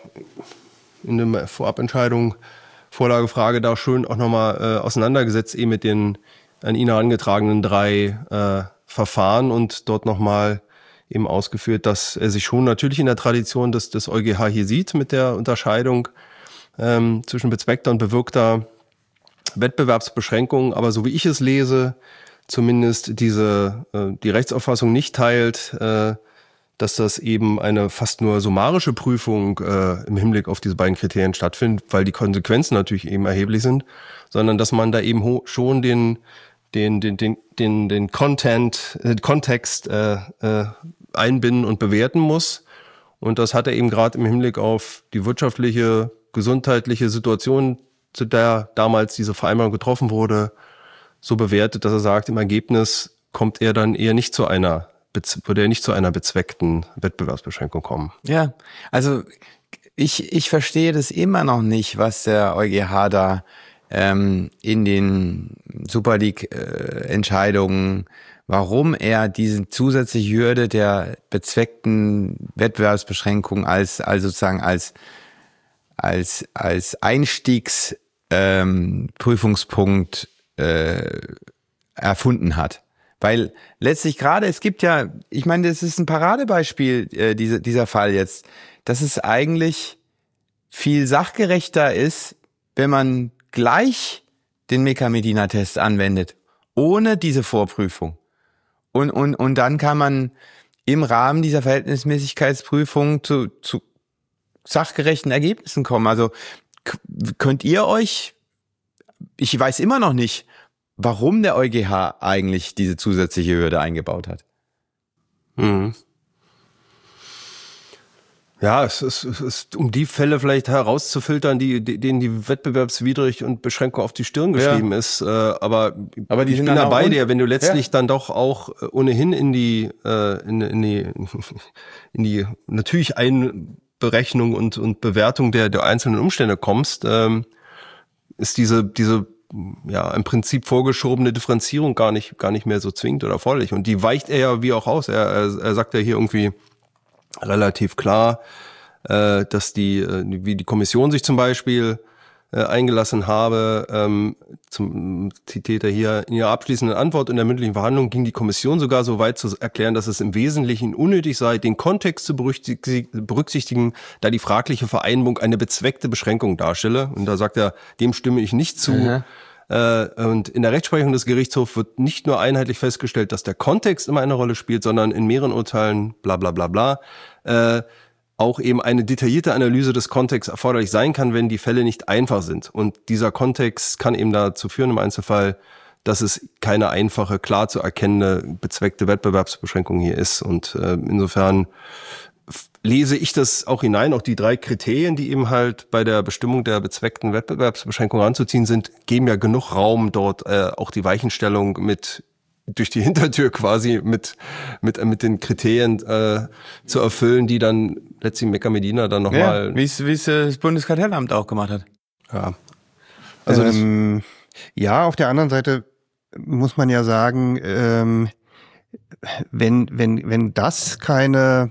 in der Vorabentscheidung Vorlagefrage da schön auch nochmal äh, auseinandergesetzt, eben mit den an ihn herangetragenen drei äh, Verfahren und dort nochmal eben ausgeführt, dass er sich schon natürlich in der Tradition des, des EuGH hier sieht mit der Unterscheidung ähm, zwischen bezweckter und bewirkter Wettbewerbsbeschränkung, aber so wie ich es lese, zumindest diese äh, die Rechtsauffassung nicht teilt, äh, dass das eben eine fast nur summarische Prüfung äh, im Hinblick auf diese beiden Kriterien stattfindet, weil die Konsequenzen natürlich eben erheblich sind, sondern dass man da eben ho- schon den den den den den den Content den Kontext äh, äh, einbinden und bewerten muss, und das hat er eben gerade im Hinblick auf die wirtschaftliche, gesundheitliche Situation, zu der damals diese Vereinbarung getroffen wurde, so bewertet, dass er sagt, im Ergebnis kommt er dann eher nicht zu einer würde er nicht zu einer bezweckten Wettbewerbsbeschränkung kommen. Ja, also ich ich verstehe das immer noch nicht, was der EuGH da ähm, in den Super League-Entscheidungen, warum er diese zusätzliche Hürde der bezweckten Wettbewerbsbeschränkung als, als sozusagen als als als Einstiegsprüfungspunkt ähm, äh, erfunden hat. Weil letztlich gerade, es gibt ja, ich meine, das ist ein Paradebeispiel, äh, diese, dieser Fall jetzt, dass es eigentlich viel sachgerechter ist, wenn man gleich den Mecca-Medina-Test anwendet, ohne diese Vorprüfung. Und, und, und dann kann man im Rahmen dieser Verhältnismäßigkeitsprüfung zu, zu sachgerechten Ergebnissen kommen. Also k- könnt ihr euch, ich weiß immer noch nicht, warum der EuGH eigentlich diese zusätzliche Hürde eingebaut hat. Mhm. Ja, es ist, es ist, um die Fälle vielleicht herauszufiltern, die, die, denen die wettbewerbswidrig und Beschränkung auf die Stirn geschrieben ja. ist. Äh, aber, aber die ich sind bin dann dabei auch dir, wenn du letztlich ja. dann doch auch ohnehin in die, äh, in, in die, in die natürlich Einberechnung und, und Bewertung der, der einzelnen Umstände kommst, ähm, ist diese, diese, ja, im Prinzip vorgeschobene Differenzierung gar nicht, gar nicht mehr so zwingend oder erforderlich. Und die weicht er ja wie auch aus. Er, er, er sagt ja hier irgendwie, relativ klar, äh, dass die, äh, wie die Kommission sich zum Beispiel äh, eingelassen habe, ähm, zum zitiert er hier, in ihrer abschließenden Antwort in der mündlichen Verhandlung ging die Kommission sogar so weit zu erklären, dass es im Wesentlichen unnötig sei, den Kontext zu berücksichtigen, da die fragliche Vereinbarung eine bezweckte Beschränkung darstelle. Und da sagt er, dem stimme ich nicht zu. Mhm. Und in der Rechtsprechung des Gerichtshofs wird nicht nur einheitlich festgestellt, dass der Kontext immer eine Rolle spielt, sondern in mehreren Urteilen, bla bla bla bla, äh, auch eben eine detaillierte Analyse des Kontexts erforderlich sein kann, wenn die Fälle nicht einfach sind. Und dieser Kontext kann eben dazu führen im Einzelfall, dass es keine einfache, klar zu erkennende, bezweckte Wettbewerbsbeschränkung hier ist. Und äh, insofern lese ich das auch hinein, auch die drei Kriterien, die eben halt bei der Bestimmung der bezweckten Wettbewerbsbeschränkung ranzuziehen sind, geben ja genug Raum, dort äh, auch die Weichenstellung mit durch die Hintertür quasi mit mit mit den Kriterien äh, zu erfüllen, die dann letztlich Mecca Medina dann nochmal... Ja, wie es wie es das Bundeskartellamt auch gemacht hat. Ja. Also ähm, ja, auf der anderen Seite muss man ja sagen, ähm, wenn wenn wenn das keine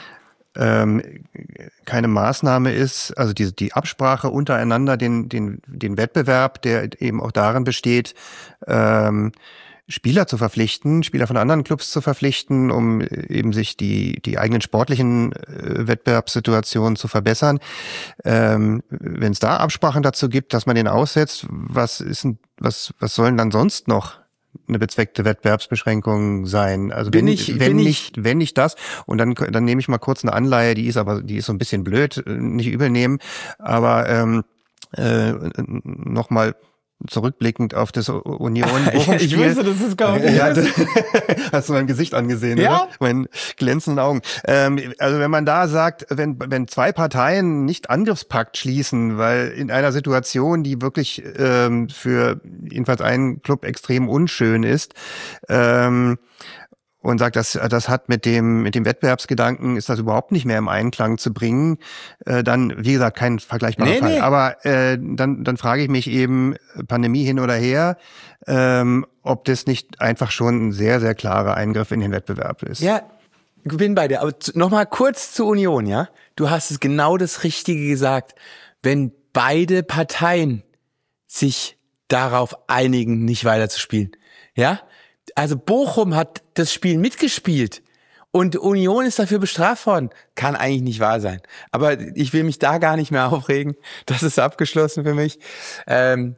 ähm, keine Maßnahme ist, also die, die Absprache untereinander, den, den, den Wettbewerb, der eben auch darin besteht, ähm, Spieler zu verpflichten, Spieler von anderen Clubs zu verpflichten, um eben sich die, die eigenen sportlichen äh, Wettbewerbssituationen zu verbessern. Ähm, wenn es da Absprachen dazu gibt, dass man den aussetzt, was ist denn, was, was sollen dann sonst noch eine bezweckte Wettbewerbsbeschränkung sein? Also bin wenn, ich, wenn bin nicht, wenn nicht das, und dann, dann nehme ich mal kurz eine Anleihe, die ist aber, die ist so ein bisschen blöd, nicht übel nehmen, aber ähm, äh, nochmal zurückblickend auf das Union-Bochum-Spiel. Ich wusste, dass es kommt. Ja, das, hast du mein Gesicht angesehen, ja? Oder? Meinen glänzenden Augen. Ähm, also wenn man da sagt, wenn, wenn zwei Parteien nicht Angriffspakt schließen, weil in einer Situation, die wirklich ähm, für jedenfalls einen Club extrem unschön ist, ähm, und sagt, das, das hat mit dem, mit dem Wettbewerbsgedanken, ist das überhaupt nicht mehr im Einklang zu bringen, äh, dann, wie gesagt, kein vergleichbarer nee, Fall. Nee. Aber äh, dann, dann frage ich mich eben, Pandemie hin oder her, ähm, ob das nicht einfach schon ein sehr, sehr klarer Eingriff in den Wettbewerb ist. Ja, ich bin bei dir. Aber nochmal kurz zur Union, ja? Du hast es genau das Richtige gesagt. Wenn beide Parteien sich darauf einigen, nicht weiterzuspielen, ja? Also Bochum hat das Spiel mitgespielt und Union ist dafür bestraft worden. Kann eigentlich nicht wahr sein. Aber ich will mich da gar nicht mehr aufregen. Das ist abgeschlossen für mich. Ähm,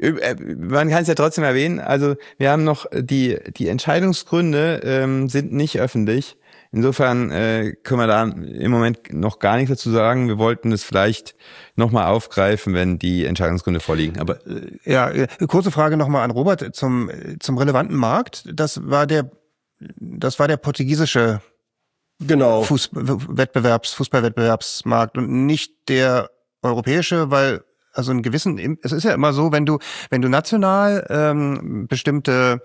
man kann es ja trotzdem erwähnen. Also wir haben noch die die Entscheidungsgründe ähm, sind nicht öffentlich. Insofern äh, können wir da im Moment noch gar nichts dazu sagen. Wir wollten es vielleicht nochmal aufgreifen, wenn die Entscheidungsgründe vorliegen. Aber ja, kurze Frage nochmal an Robert zum zum relevanten Markt. Das war der das war der portugiesische genau. Fuß, Wettbewerbs, Fußballwettbewerbsmarkt und nicht der europäische, weil also einen gewissen, es ist ja immer so, wenn du wenn du national ähm, bestimmte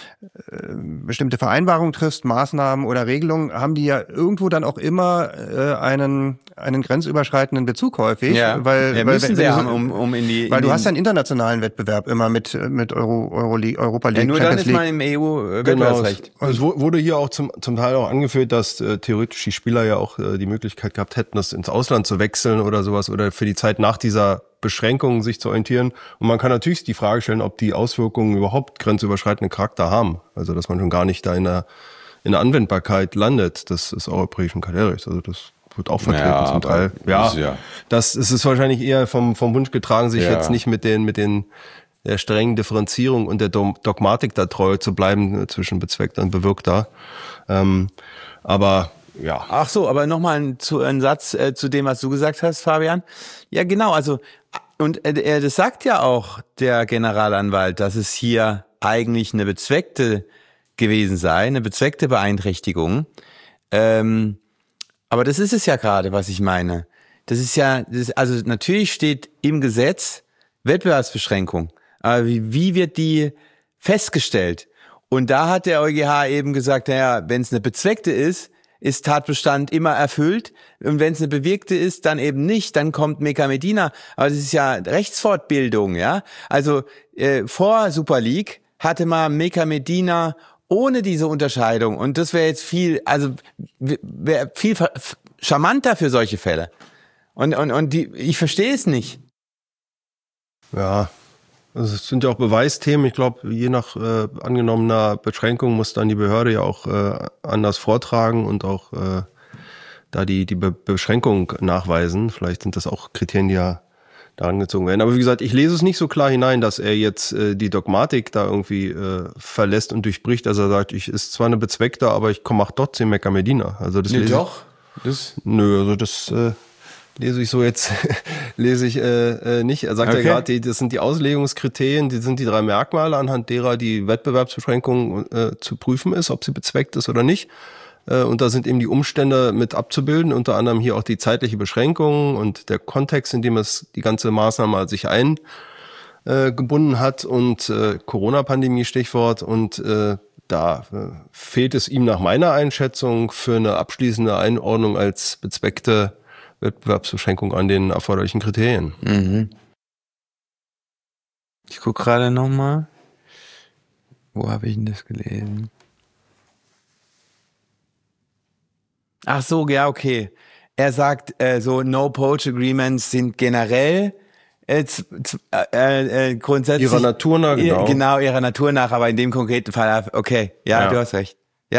bestimmte Vereinbarungen triffst, Maßnahmen oder Regelungen, haben die ja irgendwo dann auch immer äh, einen einen grenzüberschreitenden Bezug häufig, ja. weil, ja, weil müssen wenn, sie wenn haben, so, um, um in die weil in du den, hast ja einen internationalen Wettbewerb immer mit mit Euro, Euro League, Europa League, ja, nur Champions dann ist League. man im E U-Wettbewerbsrecht. Genau. Es wurde hier auch zum zum Teil auch angeführt, dass äh, theoretisch die Spieler ja auch äh, die Möglichkeit gehabt hätten, das ins Ausland zu wechseln oder sowas oder für die Zeit nach dieser Beschränkungen sich zu orientieren. Und man kann natürlich die Frage stellen, ob die Auswirkungen überhaupt grenzüberschreitenden Charakter haben. Also, dass man schon gar nicht da in der, in der Anwendbarkeit landet. Das ist europäischen Kartellrecht. Also, das wird auch vertreten ja, zum Teil. Ja, ja. Das ist es wahrscheinlich eher vom, vom Wunsch getragen, sich ja. jetzt nicht mit den, mit den, der strengen Differenzierung und der Dogmatik da treu zu bleiben zwischen bezweckter und bewirkter. Ähm, aber, ja. Ach so, aber nochmal ein, zu, ein Satz äh, zu dem, was du gesagt hast, Fabian. Ja, genau, also und er, das sagt ja auch der Generalanwalt, dass es hier eigentlich eine bezweckte gewesen sei, eine bezweckte Beeinträchtigung. Ähm, aber das ist es ja gerade, was ich meine. Das ist ja, das ist, also natürlich steht im Gesetz Wettbewerbsbeschränkung. Aber wie, wie wird die festgestellt? Und da hat der EuGH eben gesagt, naja, wenn es eine bezweckte ist, ist Tatbestand immer erfüllt. Und wenn es eine bewirkte ist, dann eben nicht. Dann kommt Mecca Medina. Aber das ist ja Rechtsfortbildung, ja. Also äh, vor Super League hatte man Mecca Medina ohne diese Unterscheidung. Und das wäre jetzt viel, also wäre viel charmanter für solche Fälle. Und und und die, ich verstehe es nicht. Ja. Also es sind ja auch Beweisthemen. Ich glaube, je nach äh, angenommener Beschränkung muss dann die Behörde ja auch äh, anders vortragen und auch äh, da die die Be- Beschränkung nachweisen. Vielleicht sind das auch Kriterien, die ja da angezogen werden. Aber wie gesagt, ich lese es nicht so klar hinein, dass er jetzt äh, die Dogmatik da irgendwie äh, verlässt und durchbricht. Also er sagt, ich ist zwar eine Bezweckte, aber ich komme trotzdem Mecca Medina. Also das nee, lese doch. Das Nö, also das äh, lese ich so jetzt, lese ich äh, äh, nicht. Er sagt okay. ja gerade, das sind die Auslegungskriterien, die sind die drei Merkmale, anhand derer die Wettbewerbsbeschränkung äh, zu prüfen ist, ob sie bezweckt ist oder nicht. Äh, und da sind eben die Umstände mit abzubilden, unter anderem hier auch die zeitliche Beschränkung und der Kontext, in dem es die ganze Maßnahme sich eingebunden äh, hat und äh, Corona-Pandemie Stichwort und äh, da äh, fehlt es ihm nach meiner Einschätzung für eine abschließende Einordnung als bezweckte Wettbewerbsbeschränkung an den erforderlichen Kriterien. Mhm. Ich gucke gerade nochmal. Wo habe ich denn das gelesen? Ach so, ja, okay. Er sagt, äh, so No-Poach-Agreements sind generell äh, z- z- äh, äh, grundsätzlich ihrer Natur nach, genau. Ihr, genau, ihrer Natur nach, aber in dem konkreten Fall, okay, ja, ja. Du hast recht. Ja.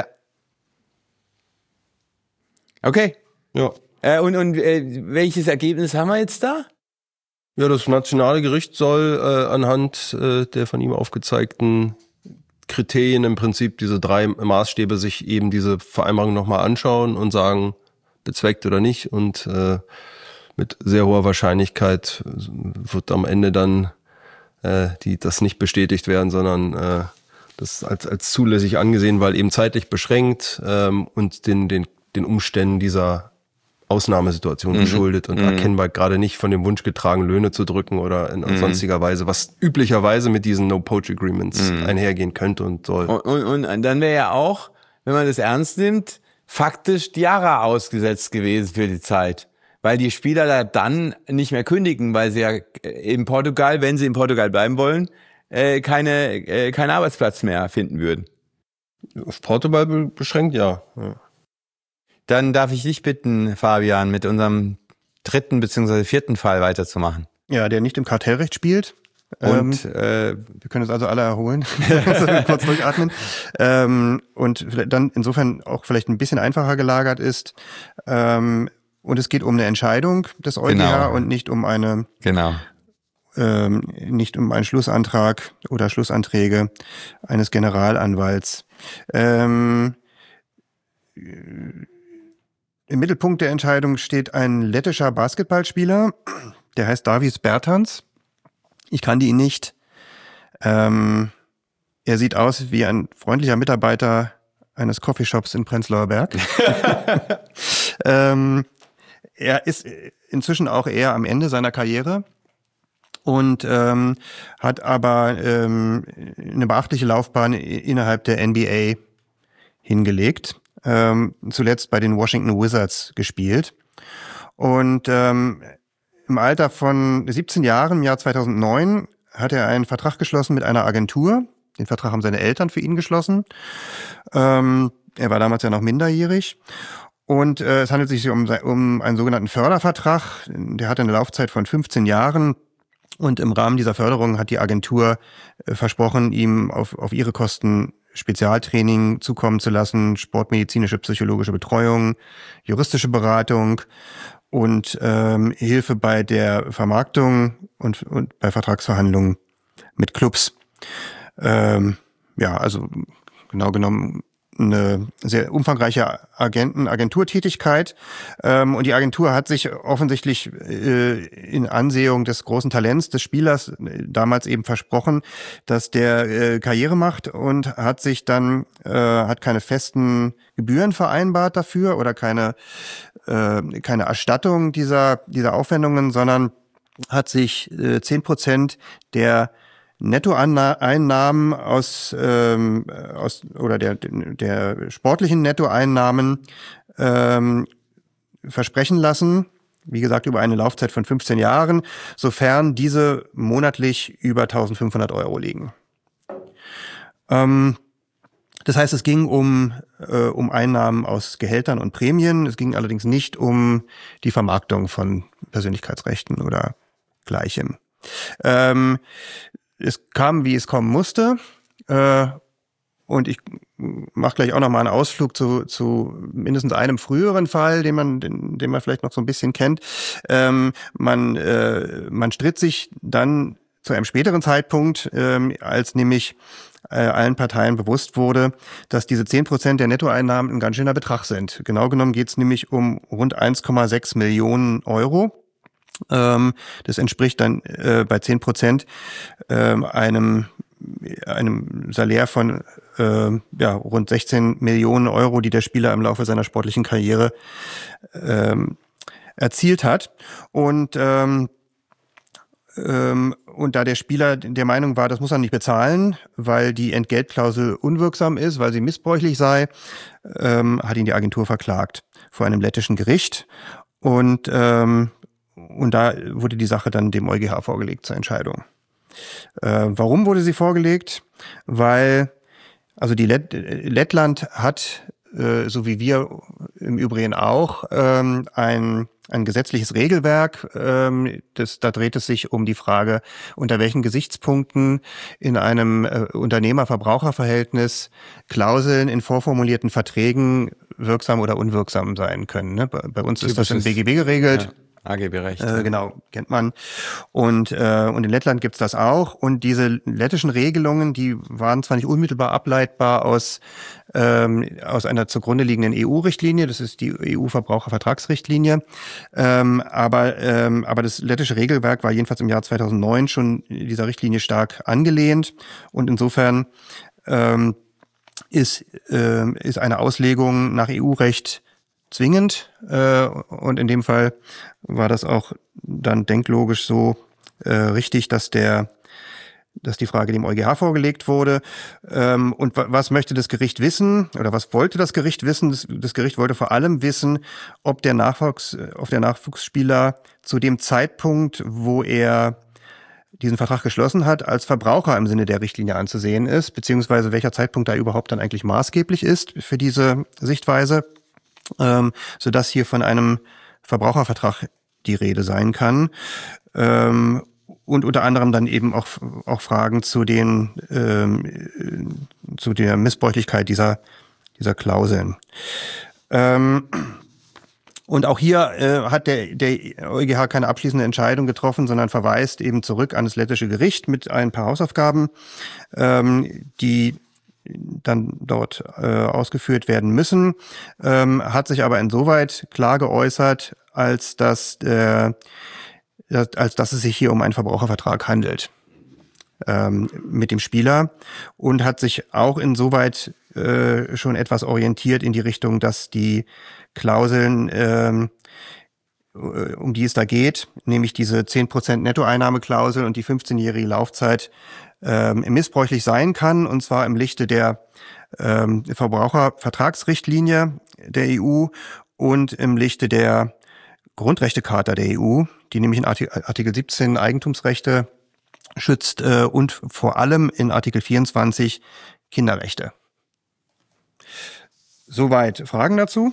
Okay. Ja. Äh, und und äh, welches Ergebnis haben wir jetzt da? Ja, das nationale Gericht soll äh, anhand äh, der von ihm aufgezeigten Kriterien im Prinzip diese drei Maßstäbe sich eben diese Vereinbarung nochmal anschauen und sagen, bezweckt oder nicht. Und äh, mit sehr hoher Wahrscheinlichkeit wird am Ende dann äh, die das nicht bestätigt werden, sondern äh, das als als zulässig angesehen, weil eben zeitlich beschränkt ähm, und den den den Umständen dieser Ausnahmesituation mhm. geschuldet und mhm. erkennbar gerade nicht von dem Wunsch getragen, Löhne zu drücken oder in mhm. sonstiger Weise, was üblicherweise mit diesen No-Poach-Agreements mhm. einhergehen könnte und soll. Und, und, und dann wäre ja auch, wenn man das ernst nimmt, faktisch Diarra ausgesetzt gewesen für die Zeit. Weil die Spieler da dann nicht mehr kündigen, weil sie ja in Portugal, wenn sie in Portugal bleiben wollen, äh, keine, äh, keinen Arbeitsplatz mehr finden würden. Auf Portugal be- beschränkt, ja. ja. Dann darf ich dich bitten, Fabian, mit unserem dritten bzw. vierten Fall weiterzumachen. Ja, der nicht im Kartellrecht spielt. Und ähm, äh, wir können uns also alle erholen, kurz durchatmen. Ähm, und dann insofern auch vielleicht ein bisschen einfacher gelagert ist. Ähm, und es geht um eine Entscheidung des EuGH genau. und nicht um eine genau. ähm, nicht um einen Schlussantrag oder Schlussanträge eines Generalanwalts. Ähm, Im Mittelpunkt der Entscheidung steht ein lettischer Basketballspieler, der heißt Davis Bertans. Ich kannte ihn nicht. Ähm, er sieht aus wie ein freundlicher Mitarbeiter eines Coffeeshops in Prenzlauer Berg. ähm, er ist inzwischen auch eher am Ende seiner Karriere und ähm, hat aber ähm, eine beachtliche Laufbahn innerhalb der N B A hingelegt. Ähm, zuletzt bei den Washington Wizards gespielt. Und ähm, im Alter von siebzehn Jahren, im Jahr zweitausendneun, hat er einen Vertrag geschlossen mit einer Agentur. Den Vertrag haben seine Eltern für ihn geschlossen. Ähm, er war damals ja noch minderjährig. Und äh, es handelt sich um, um einen sogenannten Fördervertrag. Der hatte eine Laufzeit von fünfzehn Jahren. Und im Rahmen dieser Förderung hat die Agentur äh, versprochen, ihm auf, auf ihre Kosten Spezialtraining zukommen zu lassen, sportmedizinische, psychologische Betreuung, juristische Beratung und ähm, Hilfe bei der Vermarktung und, und bei Vertragsverhandlungen mit Clubs. Ähm, ja, also genau genommen eine sehr umfangreiche Agenten, Agenturtätigkeit. Ähm, und die Agentur hat sich offensichtlich äh, in Ansehung des großen Talents des Spielers äh, damals eben versprochen, dass der äh, Karriere macht, und hat sich dann, äh, hat keine festen Gebühren vereinbart dafür oder keine, äh, keine Erstattung dieser, dieser Aufwendungen, sondern hat sich äh, zehn Prozent der Nettoeinnahmen aus, ähm, aus oder der, der sportlichen Nettoeinnahmen ähm, versprechen lassen, wie gesagt, über eine Laufzeit von fünfzehn Jahren, sofern diese monatlich über eintausendfünfhundert Euro liegen. Ähm, das heißt, es ging um, äh, um Einnahmen aus Gehältern und Prämien, es ging allerdings nicht um die Vermarktung von Persönlichkeitsrechten oder Gleichem. Ähm, Es kam, wie es kommen musste, äh, und ich mache gleich auch noch mal einen Ausflug zu, zu mindestens einem früheren Fall, den man, den, den man vielleicht noch so ein bisschen kennt. Ähm, man, äh, man stritt sich dann zu einem späteren Zeitpunkt, ähm, als nämlich äh, allen Parteien bewusst wurde, dass diese zehn Prozent der Nettoeinnahmen ein ganz schöner Betrag sind. Genau genommen geht es nämlich um rund eins Komma sechs Millionen Euro. Das entspricht dann äh, bei zehn Prozent äh, einem, einem Salär von äh, ja, rund sechzehn Millionen Euro, die der Spieler im Laufe seiner sportlichen Karriere äh, erzielt hat. Und, ähm, ähm, und da der Spieler der Meinung war, das muss er nicht bezahlen, weil die Entgeltklausel unwirksam ist, weil sie missbräuchlich sei, ähm, hat ihn die Agentur verklagt vor einem lettischen Gericht. Und ähm, Und da wurde die Sache dann dem EuGH vorgelegt zur Entscheidung. Äh, warum wurde sie vorgelegt? Weil, also die Lett- Lettland hat, äh, so wie wir im Übrigen auch, ähm, ein, ein gesetzliches Regelwerk. Ähm, das, da dreht es sich um die Frage, unter welchen Gesichtspunkten in einem äh, Unternehmer-Verbraucher-Verhältnis Klauseln in vorformulierten Verträgen wirksam oder unwirksam sein können. Ne? Bei, bei uns ist das im B G B geregelt. Ja. A G B-Recht. Äh, genau, kennt man. Und, äh, und in Lettland gibt's das auch. Und diese lettischen Regelungen, die waren zwar nicht unmittelbar ableitbar aus, ähm, aus einer zugrunde liegenden E U-Richtlinie, das ist die E U-Verbrauchervertragsrichtlinie, ähm, aber, ähm, aber das lettische Regelwerk war jedenfalls im Jahr zweitausendneun schon dieser Richtlinie stark angelehnt. Und insofern ähm, ist, äh, ist eine Auslegung nach E U-Recht zwingend, äh, und in dem Fall war das auch dann denklogisch so äh, richtig, dass der, dass die Frage dem EuGH vorgelegt wurde. Ähm, und w- was möchte das Gericht wissen oder was wollte das Gericht wissen? Das, das Gericht wollte vor allem wissen, ob der Nachwuchs, ob der Nachwuchsspieler zu dem Zeitpunkt, wo er diesen Vertrag geschlossen hat, als Verbraucher im Sinne der Richtlinie anzusehen ist, beziehungsweise welcher Zeitpunkt da überhaupt dann eigentlich maßgeblich ist für diese Sichtweise. Ähm, so dass hier von einem Verbrauchervertrag die Rede sein kann, ähm, und unter anderem dann eben auch auch Fragen zu den ähm, zu der Missbräuchlichkeit dieser dieser Klauseln. Ähm, und auch hier äh, hat der der EuGH keine abschließende Entscheidung getroffen, sondern verweist eben zurück an das lettische Gericht mit ein paar Hausaufgaben, ähm, die dann dort äh, ausgeführt werden müssen, ähm, hat sich aber insoweit klar geäußert, als dass, äh, als dass es sich hier um einen Verbrauchervertrag handelt ähm, mit dem Spieler, und hat sich auch insoweit äh, schon etwas orientiert in die Richtung, dass die Klauseln, ähm, um die es da geht, nämlich diese zehn Prozent Nettoeinnahmeklausel und die fünfzehnjährige Laufzeit, ähm, missbräuchlich sein kann, und zwar im Lichte der ähm, Verbrauchervertragsrichtlinie der E U und im Lichte der Grundrechtecharta der E U, die nämlich in Artikel siebzehn Eigentumsrechte schützt äh, und vor allem in Artikel vierundzwanzig Kinderrechte. Soweit Fragen dazu?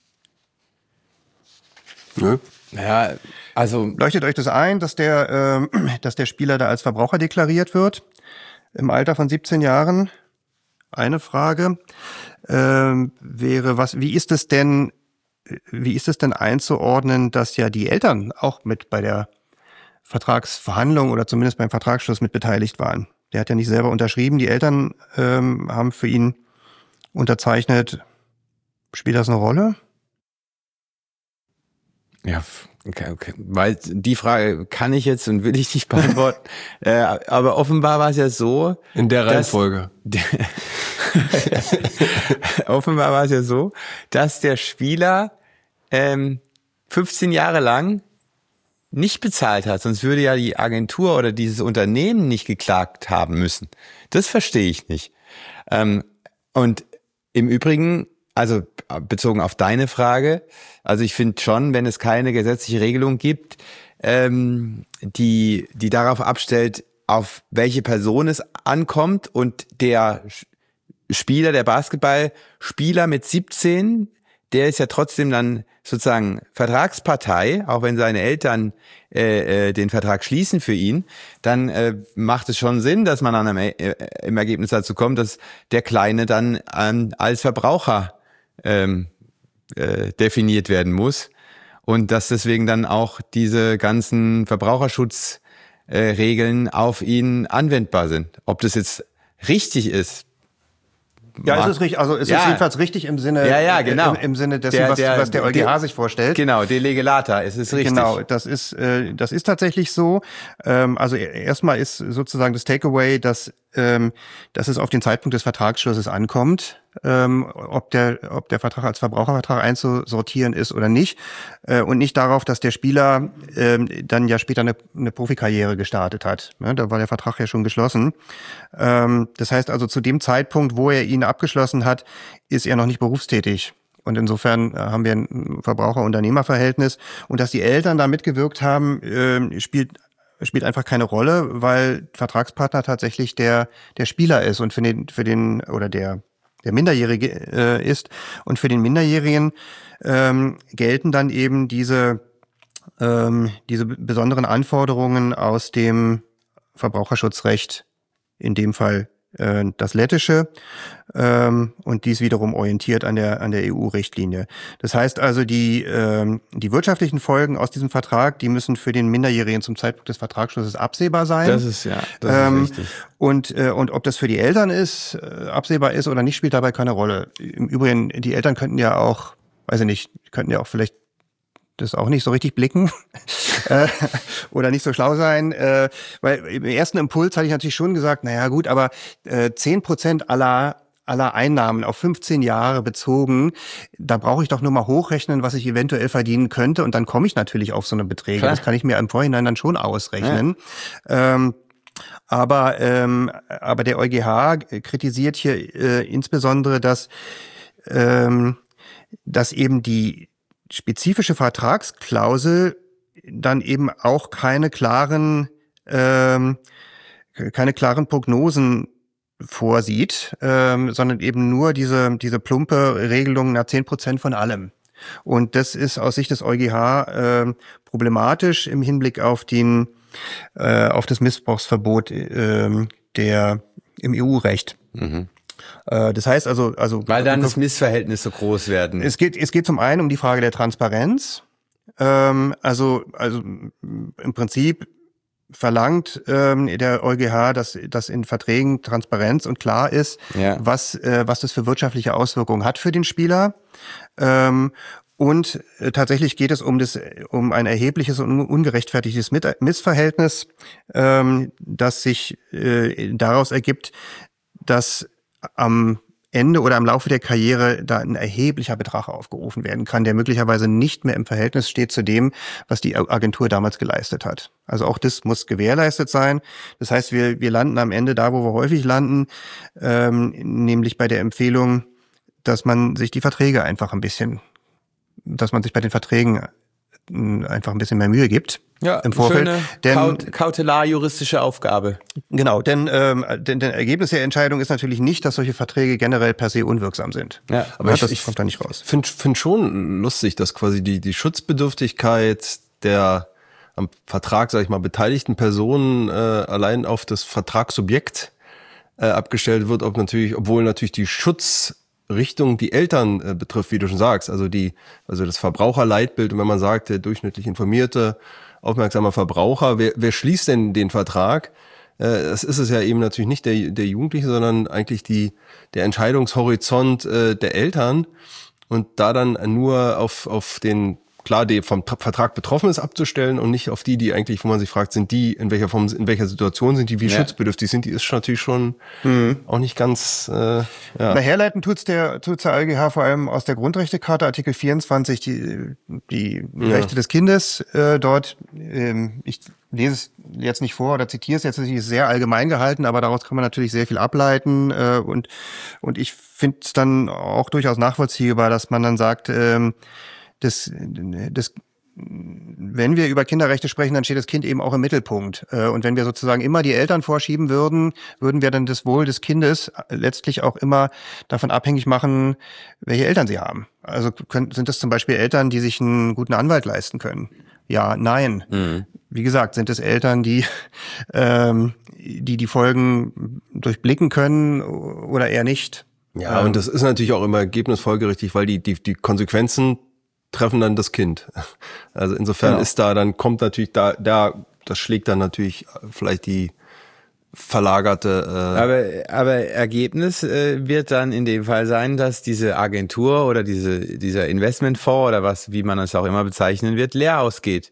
Nö. Ja, also leuchtet euch das ein, dass der, äh, dass der Spieler da als Verbraucher deklariert wird im Alter von siebzehn Jahren? Eine Frage ähm, wäre, was, wie ist es denn, wie ist es denn einzuordnen, dass ja die Eltern auch mit bei der Vertragsverhandlung oder zumindest beim Vertragsschluss mit beteiligt waren? Der hat ja nicht selber unterschrieben. Die Eltern ähm, haben für ihn unterzeichnet. Spielt das eine Rolle? Ja, okay, okay. Weil die Frage kann ich jetzt und will ich nicht beantworten. äh, aber offenbar war es ja so. In der Reihenfolge. Offenbar war es ja so, dass der Spieler ähm, fünfzehn Jahre lang nicht bezahlt hat, sonst würde ja die Agentur oder dieses Unternehmen nicht geklagt haben müssen. Das verstehe ich nicht. Ähm, und im Übrigen, also bezogen auf deine Frage, also ich finde schon, wenn es keine gesetzliche Regelung gibt, ähm, die die darauf abstellt, auf welche Person es ankommt und der Spieler, der Basketballspieler mit siebzehn, der ist ja trotzdem dann sozusagen Vertragspartei, auch wenn seine Eltern äh, äh, den Vertrag schließen für ihn, dann äh, macht es schon Sinn, dass man dann am, äh, im Ergebnis dazu kommt, dass der Kleine dann ähm, als Verbraucher ähm, äh, definiert werden muss und dass deswegen dann auch diese ganzen Verbraucherschutzregeln äh, auf ihn anwendbar sind. Ob das jetzt richtig ist, Ja, es ist richtig, also es ja. ist jedenfalls richtig im Sinne, ja, ja, genau. im, im Sinne dessen, der, was, der, was der EuGH der, sich vorstellt. Genau, de lege lata, es ist richtig. Genau, das ist, äh, das ist tatsächlich so. Ähm, also erstmal ist sozusagen das Takeaway, dass, ähm, dass es auf den Zeitpunkt des Vertragsschlusses ankommt, ähm, ob der, ob der Vertrag als Verbrauchervertrag einzusortieren ist oder nicht, äh, und nicht darauf, dass der Spieler ähm, dann ja später eine, eine Profikarriere gestartet hat. Ja, da war der Vertrag ja schon geschlossen. Ähm, das heißt also, zu dem Zeitpunkt, wo er ihn abgeschlossen hat, ist er noch nicht berufstätig. Und insofern haben wir ein Verbraucher-Unternehmer-Verhältnis. Und dass die Eltern da mitgewirkt haben, äh, spielt spielt einfach keine Rolle, weil Vertragspartner tatsächlich der der Spieler ist und für den für den oder der der Minderjährige äh, ist. Und für den Minderjährigen ähm, gelten dann eben diese ähm, diese besonderen Anforderungen aus dem Verbraucherschutzrecht, in dem Fall äh, das lettische, ähm, und dies wiederum orientiert an der an der E U-Richtlinie. Das heißt also, die ähm, die wirtschaftlichen Folgen aus diesem Vertrag, die müssen für den Minderjährigen zum Zeitpunkt des Vertragsschlusses absehbar sein. Das ist ja, das ähm, ist richtig. Und äh, und ob das für die Eltern ist, äh, absehbar ist oder nicht, spielt dabei keine Rolle. Im Übrigen, die Eltern könnten ja auch, weiß ich nicht, könnten ja auch vielleicht das auch nicht so richtig blicken äh, oder nicht so schlau sein, äh, weil im ersten Impuls hatte ich natürlich schon gesagt, naja gut, aber äh, zehn Prozent aller aller Einnahmen auf fünfzehn Jahre bezogen, da brauche ich doch nur mal hochrechnen, was ich eventuell verdienen könnte, und dann komme ich natürlich auf so eine Beträge. Klar. Das kann ich mir im Vorhinein dann schon ausrechnen. Ja. Ähm, aber ähm, aber der EuGH kritisiert hier äh, insbesondere, dass ähm, dass eben die spezifische Vertragsklausel dann eben auch keine klaren ähm, keine klaren Prognosen vorsieht, ähm, sondern eben nur diese diese plumpe Regelung, na zehn Prozent von allem. Und das ist aus Sicht des EuGH äh, problematisch im Hinblick auf den äh, auf das Missbrauchsverbot äh, der im E U-Recht. Mhm. Das heißt also, also weil dann das Missverhältnis so groß werden. Es geht, es geht zum einen um die Frage der Transparenz. Ähm, also, also im Prinzip verlangt ähm, der EuGH, dass, dass in Verträgen Transparenz und klar ist, ja. was, äh, was das für wirtschaftliche Auswirkungen hat für den Spieler. Ähm, und äh, tatsächlich geht es um das, um ein erhebliches und ungerechtfertigtes Missverhältnis, ähm, das sich äh, daraus ergibt, dass am Ende oder am Laufe der Karriere da ein erheblicher Betrag aufgerufen werden kann, der möglicherweise nicht mehr im Verhältnis steht zu dem, was die Agentur damals geleistet hat. Also auch das muss gewährleistet sein. Das heißt, wir wir landen am Ende da, wo wir häufig landen, ähm, nämlich bei der Empfehlung, dass man sich die Verträge einfach ein bisschen, dass man sich bei den Verträgen einfach ein bisschen mehr Mühe gibt. Ja, im Vorfeld. Schöne denn, kaut- kautelar-juristische Aufgabe. Genau, denn, ähm, denn, denn Ergebnis der Entscheidung ist natürlich nicht, dass solche Verträge generell per se unwirksam sind. Ja, aber ich, das ich kommt da nicht raus. Ich finde find schon lustig, dass quasi die, die Schutzbedürftigkeit der am Vertrag, sag ich mal, beteiligten Personen äh, allein auf das Vertragssubjekt äh, abgestellt wird, ob natürlich, obwohl natürlich die Schutzrichtung die Eltern äh, betrifft, wie du schon sagst, also die, also das Verbraucherleitbild, und wenn man sagt, der durchschnittlich informierte, aufmerksamer Verbraucher, wer, wer schließt denn den Vertrag? äh, das ist es ja eben natürlich nicht der, der Jugendliche, sondern eigentlich die, der Entscheidungshorizont äh, der Eltern und da dann nur auf, auf den, klar, die vom Vertrag betroffen ist, abzustellen und nicht auf die, die eigentlich, wo man sich fragt, sind die, in welcher Form, in welcher Situation sind die, wie ja. schutzbedürftig sind die, ist natürlich schon mhm. auch nicht ganz, äh, ja. Na, herleiten tut's der, tut's der EuGH vor allem aus der Grundrechtecharta, Artikel vierundzwanzig, die, die ja. Rechte des Kindes, äh, dort, ähm, ich lese es jetzt nicht vor oder zitiere es jetzt, es ist sehr allgemein gehalten, aber daraus kann man natürlich sehr viel ableiten, äh, und, und ich finde es dann auch durchaus nachvollziehbar, dass man dann sagt, ähm, Das, das, wenn wir über Kinderrechte sprechen, dann steht das Kind eben auch im Mittelpunkt. Und wenn wir sozusagen immer die Eltern vorschieben würden, würden wir dann das Wohl des Kindes letztlich auch immer davon abhängig machen, welche Eltern sie haben. Also können, sind das zum Beispiel Eltern, die sich einen guten Anwalt leisten können? Ja, nein. Mhm. Wie gesagt, sind es Eltern, die, ähm, die die Folgen durchblicken können oder eher nicht? Ja, ähm, und das ist natürlich auch immer ergebnisfolgerichtig, weil die, die, die Konsequenzen treffen dann das Kind. Also insofern genau. ist da, dann kommt natürlich da, da, das schlägt dann natürlich vielleicht die verlagerte. Äh aber, aber Ergebnis äh, wird dann in dem Fall sein, dass diese Agentur oder diese, dieser Investmentfonds oder was, wie man es auch immer bezeichnen wird, leer ausgeht.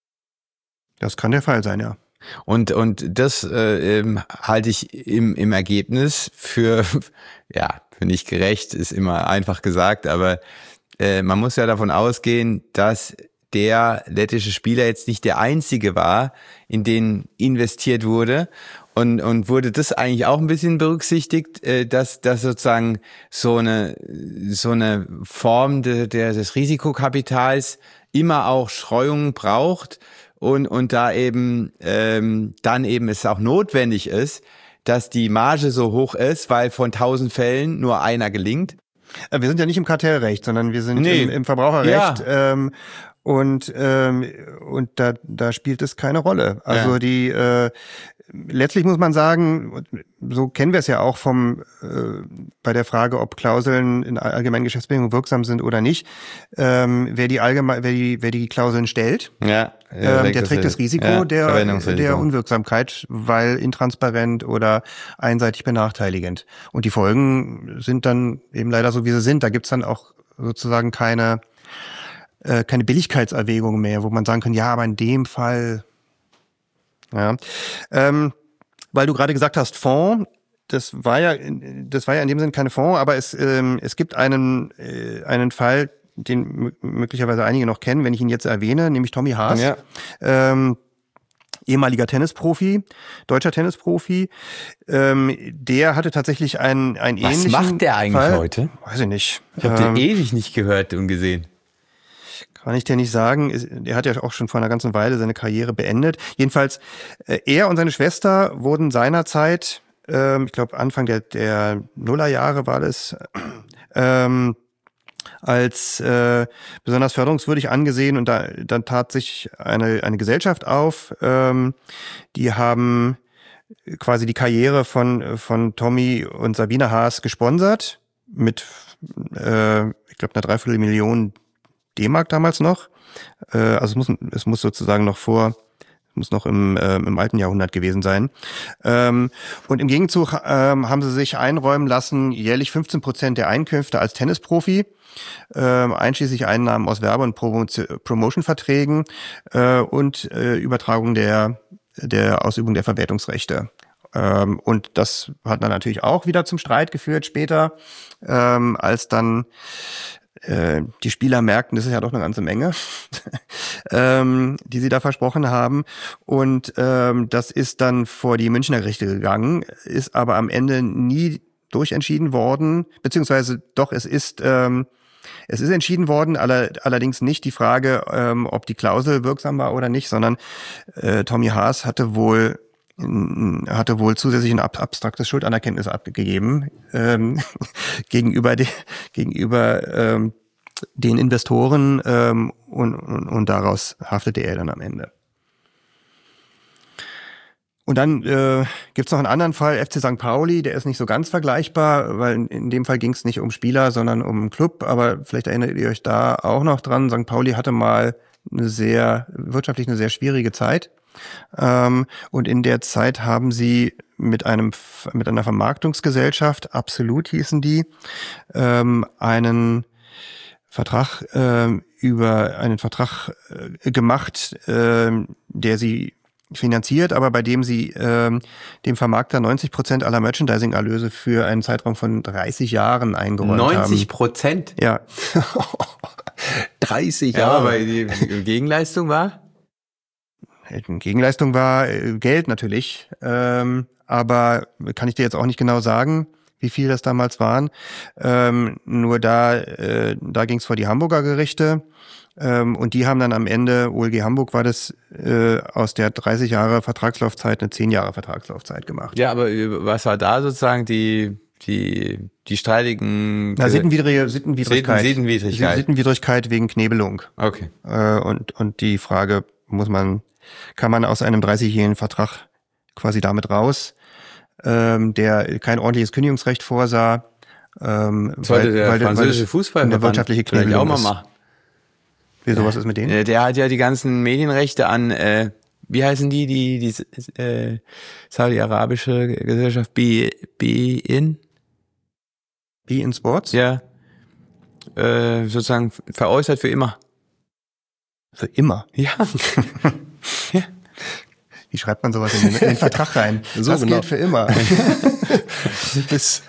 Das kann der Fall sein, ja. Und, und das äh, ähm, halte ich im, im Ergebnis für, ja, für nicht gerecht, ist immer einfach gesagt, aber man muss ja davon ausgehen, dass der lettische Spieler jetzt nicht der einzige war, in den investiert wurde. Und, und wurde das eigentlich auch ein bisschen berücksichtigt, dass, dass sozusagen so eine, so eine Form de, der, des Risikokapitals immer auch Streuung braucht und, und da eben, ähm, dann eben es auch notwendig ist, dass die Marge so hoch ist, weil von tausend Fällen nur einer gelingt. Wir sind ja nicht im Kartellrecht, sondern wir sind nee. im, im Verbraucherrecht. Ja. Ähm, und ähm, und da da spielt es keine Rolle. Also ja. die äh, letztlich muss man sagen, so kennen wir es ja auch vom äh, bei der Frage, ob Klauseln in allgemeinen Geschäftsbedingungen wirksam sind oder nicht. Ähm, wer die allgemein, wer die wer die Klauseln stellt, ja, ähm, der trägt das Risiko ja, der der Unwirksamkeit, weil intransparent oder einseitig benachteiligend. Und die Folgen sind dann eben leider so, wie sie sind. Da gibt's dann auch sozusagen keine äh, keine Billigkeitserwägung mehr, wo man sagen kann, ja, aber in dem Fall. Ja, ähm, weil du gerade gesagt hast, Fonds, das war ja, das war ja in dem Sinne keine Fonds, aber es, ähm, es gibt einen, äh, einen Fall, den m- möglicherweise einige noch kennen, wenn ich ihn jetzt erwähne, nämlich Tommy Haas, ja. ähm, ehemaliger Tennisprofi, deutscher Tennisprofi, ähm, der hatte tatsächlich einen, einen ähnlichen Was macht der eigentlich Fall. heute? Weiß ich nicht. Ich habe ähm, den ewig nicht gehört und gesehen. Kann ich dir nicht sagen. Er hat ja auch schon vor einer ganzen Weile seine Karriere beendet. Jedenfalls, er und seine Schwester wurden seinerzeit, ähm, ich glaube Anfang der, der Nullerjahre war das, ähm, als äh, besonders förderungswürdig angesehen. Und da dann tat sich eine, eine Gesellschaft auf. Ähm, die haben quasi die Karriere von, von Tommy und Sabine Haas gesponsert mit, äh, ich glaube, einer Dreiviertelmillion D-Mark damals noch. Äh, also es muss, es muss sozusagen noch vor, muss noch im, äh, im alten Jahrhundert gewesen sein. Ähm, und im Gegenzug ähm, haben sie sich einräumen lassen, jährlich fünfzehn Prozent der Einkünfte als Tennisprofi, äh, einschließlich Einnahmen aus Werbe- und Promotion-Verträgen äh, und äh, Übertragung der, der Ausübung der Verwertungsrechte. Ähm, und das hat dann natürlich auch wieder zum Streit geführt später, ähm, als dann die Spieler merkten, das ist ja doch eine ganze Menge, ähm, die sie da versprochen haben. Und ähm, das ist dann vor die Münchner Gerichte gegangen, ist aber am Ende nie durchentschieden worden, beziehungsweise doch, es ist ähm, es ist entschieden worden, aller, allerdings nicht die Frage, ähm, ob die Klausel wirksam war oder nicht, sondern äh, Tommy Haas hatte wohl hatte wohl zusätzlich ein abstraktes Schuldanerkenntnis abgegeben ähm, gegenüber de, gegenüber ähm, den Investoren ähm, und, und, und daraus haftete er dann am Ende. Und dann äh, gibt's noch einen anderen Fall, F C Sankt Pauli, der ist nicht so ganz vergleichbar, weil in, in dem Fall ging's nicht um Spieler, sondern um einen Club, aber vielleicht erinnert ihr euch da auch noch dran. Sankt Pauli hatte mal eine sehr, wirtschaftlich eine sehr schwierige Zeit. Ähm, und in der Zeit haben sie mit einem mit einer Vermarktungsgesellschaft, Absolut hießen die, ähm, einen Vertrag äh, über einen Vertrag äh, gemacht, äh, der sie finanziert, aber bei dem sie äh, dem Vermarkter neunzig Prozent aller Merchandising-Erlöse für einen Zeitraum von dreißig Jahren eingeräumt haben. neunzig Prozent? Ja. dreißig Ja, Jahre. aber die Gegenleistung war? Die Gegenleistung war äh, Geld natürlich, ähm, aber kann ich dir jetzt auch nicht genau sagen, wie viel das damals waren. Ähm, nur da, äh, da ging es vor die Hamburger Gerichte. Ähm, und die haben dann am Ende, O L G Hamburg war das, äh, aus der dreißig Jahre Vertragslaufzeit eine zehn Jahre Vertragslaufzeit gemacht. Ja, aber was war da sozusagen die die die streitigen Na, Sittenwidrige, Sittenwidrigkeit. Sittenwidrigkeit. Sittenwidrigkeit wegen Knebelung. Okay. Äh, und und die Frage, muss man, kann man aus einem dreißigjährigen Vertrag quasi damit raus, ähm, der kein ordentliches Kündigungsrecht vorsah, ähm, sollte weil, der weil, französische weil Fußball eine wirtschaftliche Knebelung auch mal ist. machen. Wie sowas ist mit denen? Äh, Der hat ja die ganzen Medienrechte an, äh, wie heißen die, die, die äh, saudi-arabische Gesellschaft, B, B in? B in Sports? Ja. Äh, sozusagen veräußert für immer. Für immer? Ja. Ja. Wie schreibt man sowas in den, in den Vertrag rein? So das genau. gilt für immer. Bis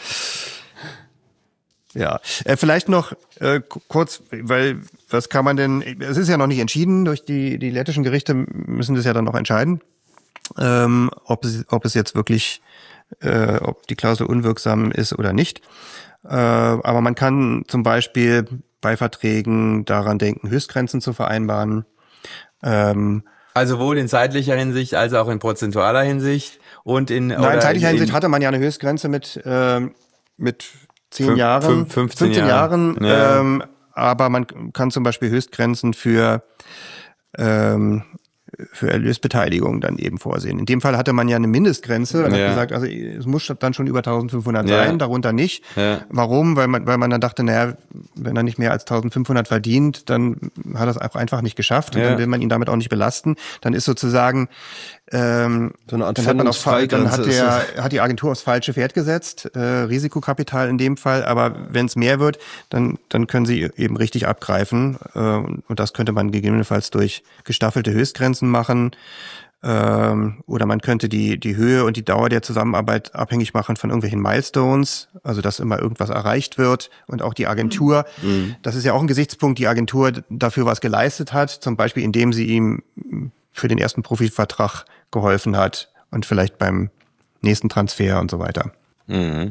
Ja, äh, vielleicht noch äh, kurz, weil was kann man denn, es ist ja noch nicht entschieden, durch die die lettischen Gerichte müssen das ja dann noch entscheiden, ähm, ob es ob es jetzt wirklich, äh, ob die Klausel unwirksam ist oder nicht. Äh, aber man kann zum Beispiel bei Verträgen daran denken, Höchstgrenzen zu vereinbaren. Ähm, Also sowohl in zeitlicher Hinsicht als auch in prozentualer Hinsicht und in Nein, oder in zeitlicher in, Hinsicht hatte man ja eine Höchstgrenze mit ähm, mit zehn Fünf- Jahren, fünf- fünfzehn Jahren, Ja. ähm, aber man kann zum Beispiel Höchstgrenzen für ähm, für Erlösbeteiligung dann eben vorsehen. In dem Fall hatte man ja eine Mindestgrenze und Ja. hat gesagt, also es muss dann schon über eintausendfünfhundert Ja. sein, darunter nicht. Ja. Warum? Weil man, weil man dann dachte, naja, wenn er nicht mehr als eintausendfünfhundert verdient, dann hat er es auch einfach nicht geschafft und Ja. dann will man ihn damit auch nicht belasten. Dann ist sozusagen ähm, So eine Art dann hat man aufs Fall, dann hat Pfändungsfreigrenze der hat die Agentur aufs falsche Pferd gesetzt, äh, Risikokapital in dem Fall. Aber wenn es mehr wird, dann dann können sie eben richtig abgreifen äh, und das könnte man gegebenenfalls durch gestaffelte Höchstgrenzen machen. Ähm, oder man könnte die die Höhe und die Dauer der Zusammenarbeit abhängig machen von irgendwelchen Milestones, also dass immer irgendwas erreicht wird und auch die Agentur, Mhm. das ist ja auch ein Gesichtspunkt, die Agentur dafür was geleistet hat, zum Beispiel indem sie ihm für den ersten Profivertrag geholfen hat und vielleicht beim nächsten Transfer und so weiter. Mhm.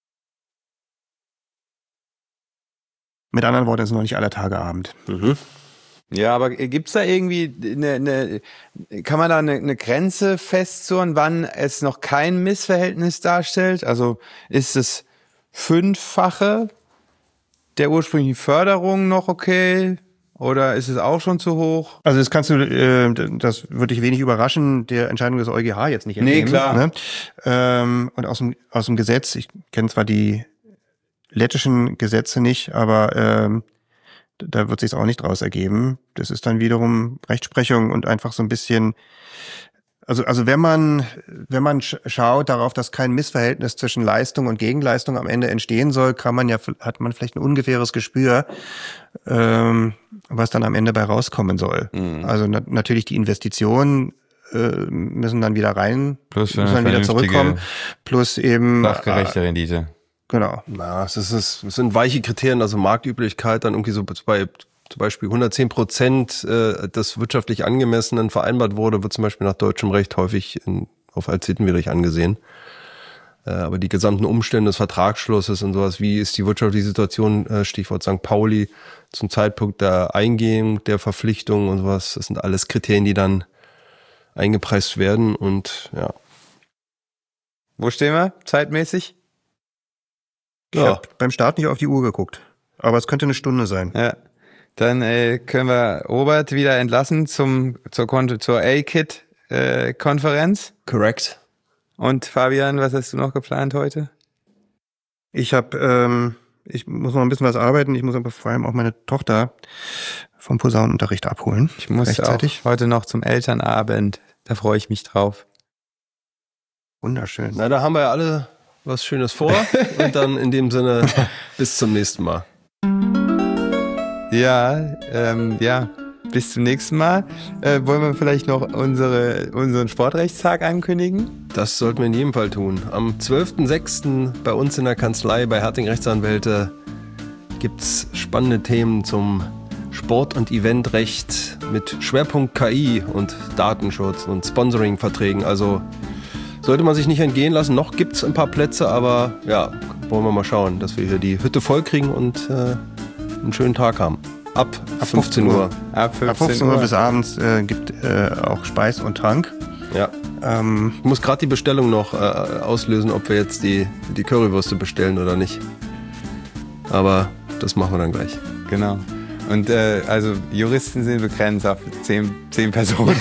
Mit anderen Worten, es ist noch nicht aller Tage Abend. Mhm. Ja, aber gibt's da irgendwie eine, eine kann man da eine, eine Grenze festzurren, wann es noch kein Missverhältnis darstellt? Also ist es fünffache der ursprünglichen Förderung noch okay? Oder ist es auch schon zu hoch? Also das kannst du, äh, das würde dich wenig überraschen, der Entscheidung des EuGH jetzt nicht entnehmen. Nee, klar. Ne? Ähm, und aus dem, aus dem Gesetz, ich kenne zwar die lettischen Gesetze nicht, aber ähm, da wird sich's auch nicht draus ergeben. Das ist dann wiederum Rechtsprechung und einfach so ein bisschen, also also wenn man wenn man sch- schaut darauf, dass kein Missverhältnis zwischen Leistung und Gegenleistung am Ende entstehen soll, kann man ja hat man vielleicht ein ungefähres Gespür, ähm, was dann am Ende bei rauskommen soll. Mhm. Also na- natürlich die Investitionen äh, müssen dann wieder rein, Plus müssen dann wieder zurückkommen, plus eben sachgerechte Rendite. Genau. Na, es, ist, es sind weiche Kriterien, also Marktüblichkeit, dann irgendwie so bei zum Beispiel hundertzehn Prozent äh, des wirtschaftlich Angemessenen vereinbart wurde, wird zum Beispiel nach deutschem Recht häufig in, auf als sittenwidrig angesehen. Äh, aber die gesamten Umstände des Vertragsschlusses und sowas, wie ist die wirtschaftliche Situation, äh, Stichwort Sankt Pauli, zum Zeitpunkt der Eingehung der Verpflichtung und sowas, das sind alles Kriterien, die dann eingepreist werden und ja. Wo stehen wir zeitmäßig? Ich Ja. habe beim Start nicht auf die Uhr geguckt, aber es könnte eine Stunde sein. Ja. Dann äh, können wir Robert wieder entlassen zum zur Kon- zur A-Kit-Konferenz. Correct. Und Fabian, was hast du noch geplant heute? Ich habe, ähm, ich muss noch ein bisschen was arbeiten. Ich muss aber vor allem auch meine Tochter vom Posaunenunterricht abholen. Ich muss rechtzeitig. auch heute noch zum Elternabend Da freue ich mich drauf. Wunderschön. Na, da haben wir ja alle was Schönes vor. Und dann in dem Sinne, bis zum nächsten Mal. Ja, ähm, ja. Bis zum nächsten Mal. Äh, wollen wir vielleicht noch unsere, unseren Sportrechtstag ankündigen? Das sollten wir in jedem Fall tun. Am zwölften sechsten bei uns in der Kanzlei bei Herting Rechtsanwälte gibt es spannende Themen zum Sport- und Eventrecht mit Schwerpunkt K I und Datenschutz und Sponsoring-Verträgen. Also sollte man sich nicht entgehen lassen. Noch gibt es ein paar Plätze, aber ja, wollen wir mal schauen, dass wir hier die Hütte voll kriegen und äh, einen schönen Tag haben. Ab, Ab fünfzehn Uhr. Ab fünfzehn, Ab fünfzehn Uhr bis abends äh, gibt äh, auch Speis und Trank. Ja. Ähm, ich muss gerade die Bestellung noch äh, auslösen, ob wir jetzt die, die Currywürste bestellen oder nicht. Aber das machen wir dann gleich. Genau. Und äh, also Juristen sind begrenzt auf zehn, zehn Personen.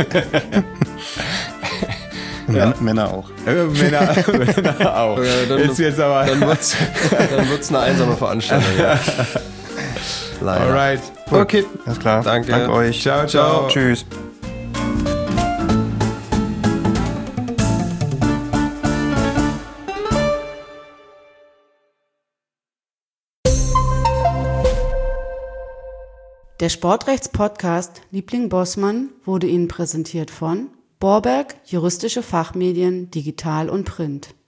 ja. Männer auch. Äh, Männer, Männer auch. Ja, dann ist jetzt aber dann wird es dann wird's eine einsame Veranstaltung. Ja. Leider. Alright. Gut. Okay. Alles klar. Danke. Danke euch. Ciao, ciao. Tschüss. Der Sportrechts-Podcast Liebling Bossmann wurde Ihnen präsentiert von Borberg, juristische Fachmedien, digital und print.